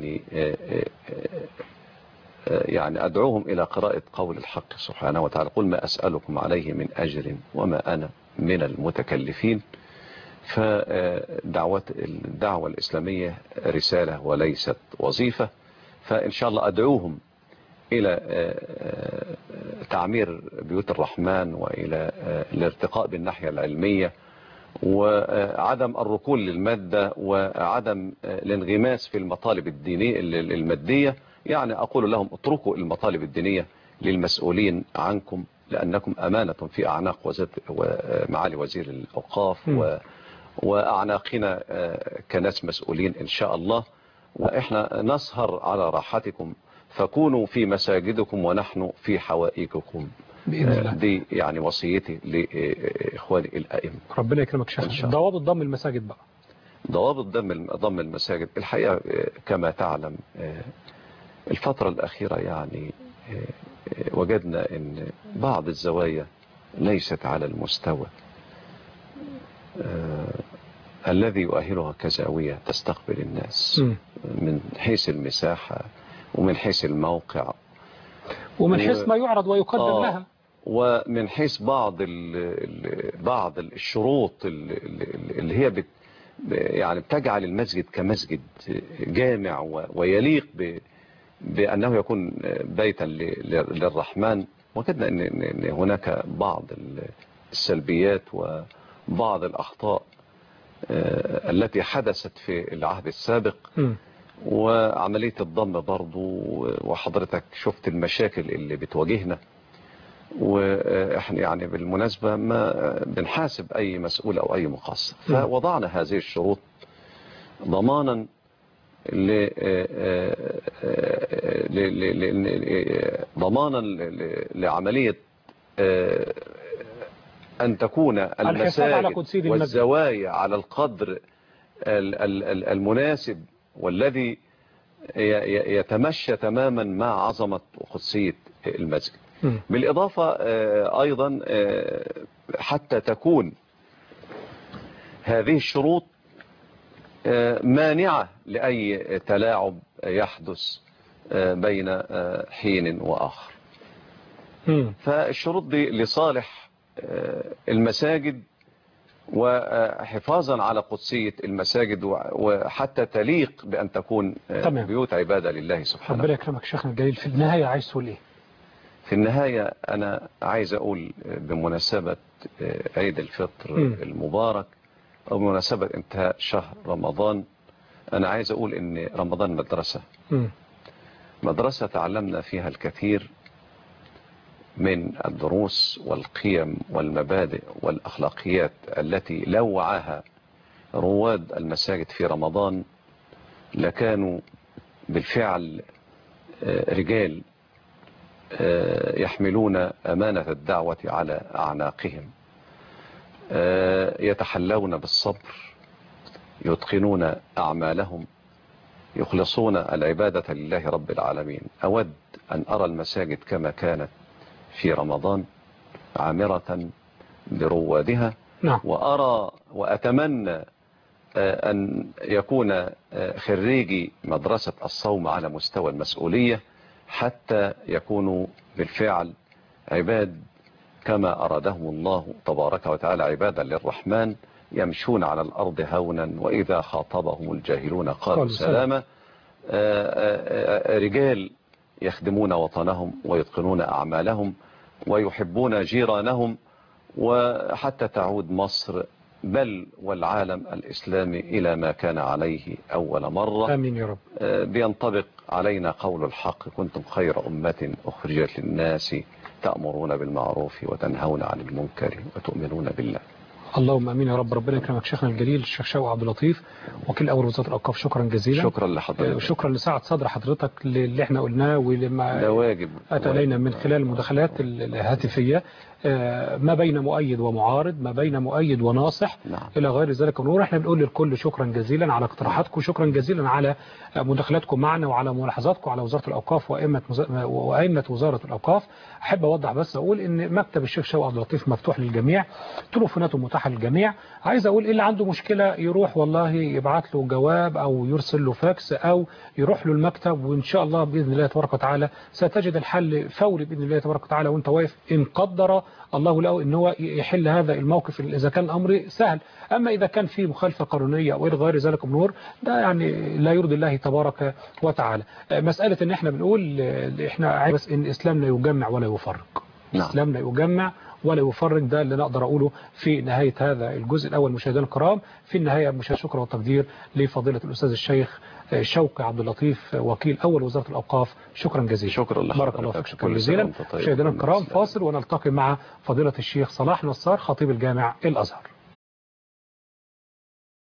يعني أدعوهم إلى قراءة قول الحق سبحانه وتعالى: قل ما أسألكم عليه من أجر وما أنا من المتكلفين. فالدعوة الإسلامية رسالة وليست وظيفة، فإن شاء الله أدعوهم إلى تعمير بيوت الرحمن وإلى الارتقاء بالناحية العلمية، وعدم الركون للمادة، وعدم الانغماس في المطالب الدينية المادية. يعني أقول لهم اتركوا المطالب الدينية للمسؤولين عنكم، لأنكم أمانة في أعناق معالي وزير الأوقاف وأعناقنا كناس مسؤولين إن شاء الله. وإحنا نسهر على راحتكم، فكونوا في مساجدكم ونحن في حوائجكم بإذن الله. دي يعني وصيتي لإخواني الأئمة. ربنا يكرمك شيخ. ضوابط ضم المساجد بقى. ضوابط ضم المساجد الحقيقة كما تعلم الفترة الأخيرة يعني وجدنا أن بعض الزوايا ليست على المستوى الذي يؤهلها كزاوية تستقبل الناس من حيث المساحة ومن حيث الموقع ومن حيث ما يعرض ويقدم لها، ومن حيث بعض الشروط اللي هي يعني بتجعل المسجد كمسجد جامع ويليق بأنه يكون بيتا للرحمن. وجدنا أن هناك بعض السلبيات وبعض الأخطاء التي حدثت في العهد السابق وعملية الضم برضو، وحضرتك شفت المشاكل اللي بتواجهنا. وإحنا يعني بالمناسبة ما بنحاسب أي مسؤول أو أي مقصر، فوضعنا هذه الشروط ضمانا لعملية أن تكون المساجد والزوايا على القدر المناسب والذي يتمشى تماما مع عظمة وقدسية المسجد. بالإضافة أيضا حتى تكون هذه الشروط مانعة لأي تلاعب يحدث بين حين وآخر. فالشروط دي لصالح المساجد وحفاظا على قدسية المساجد وحتى تليق بأن تكون بيوت عبادة لله سبحانه. ربنا يكرمك شيخنا الجليل. في النهاية عايز تقول ايه؟ في النهاية أنا عايز أقول بمناسبة عيد الفطر المبارك أو بمناسبة انتهاء شهر رمضان، أنا عايز أقول إن رمضان مدرسة تعلمنا فيها الكثير من الدروس والقيم والمبادئ والأخلاقيات التي لو وعاها رواد المساجد في رمضان لكانوا بالفعل رجال يحملون أمانة الدعوة على أعناقهم، يتحلون بالصبر، يتقنون أعمالهم، يخلصون العبادة لله رب العالمين. أود أن أرى المساجد كما كانت في رمضان عامرة بروادها، وأرى وأتمنى أن يكون خريجي مدرسة الصوم على مستوى المسؤولية حتى يكونوا بالفعل عباد كما أرادهم الله تبارك وتعالى، عبادا للرحمن يمشون على الأرض هونا وإذا خاطبهم الجاهلون قالوا سلاما. رجال يخدمون وطنهم ويتقنون أعمالهم ويحبون جيرانهم، وحتى تعود مصر بل والعالم الإسلامي إلى ما كان عليه أول مرة. آمين يا رب. بينطبق علينا قول الحق: كنتم خير أمة أخرجت للناس تأمرون بالمعروف وتنهون عن المنكر وتؤمنون بالله. اللهم امين يا رب. ربنا يكرمك شيخنا الجليل الشيخ شوقي عبد اللطيف وكيل اول وزاره الاوقاف، شكرا جزيلا. شكرا لحضرتك. شكرا لسعه صدر حضرتك اللي احنا قلناه ولما ده واجب اتى الينا من خلال المداخلات الهاتفيه، ما بين مؤيد ومعارض، ما بين مؤيد وناصح الى غير ذلك ونور. احنا بنقول للكل شكرا جزيلا على اقتراحاتكم، شكرا جزيلا على مداخلاتكم معنا وعلى ملاحظاتكم على وزاره الاوقاف وائمه وزاره الاوقاف. احب اوضح بس اقول ان مكتب الشيخ شوقي عبد اللطيف مفتوح للجميع، تليفوناته متاحه للجميع. عايز اقول اللي عنده مشكله يروح والله يبعت له جواب او يرسل له فاكس او يروح له المكتب، وان شاء الله باذن الله تبارك وتعالى ستجد الحل فوري باذن الله تبارك وتعالى وانت واقف، ان قدر الله له ان هو يحل هذا الموقف اذا كان الامر سهل. اما اذا كان في مخالفه قانونيه او غير ذلك امور، ده يعني لا يرضي الله تبارك وتعالى. مساله ان احنا بنقول احنا بس ان اسلامنا يجمع ولا يفرق. اسلامنا يجمع ولا يفرق، ده اللي نقدر أقوله في نهاية هذا الجزء الأول. مشاهدينا الكرام، في النهاية مشاهد شكر والتقدير لفضيلة الأستاذ الشيخ شوقي عبد اللطيف وكيل أول وزارة الأوقاف، شكرا جزيلا. شكرا لك. بارك الله فيك. شكرا جزيلا. مشاهدينا الكرام، فاصل ونلتقي مع فضيلة الشيخ صلاح نصار خطيب الجامع الأزهر.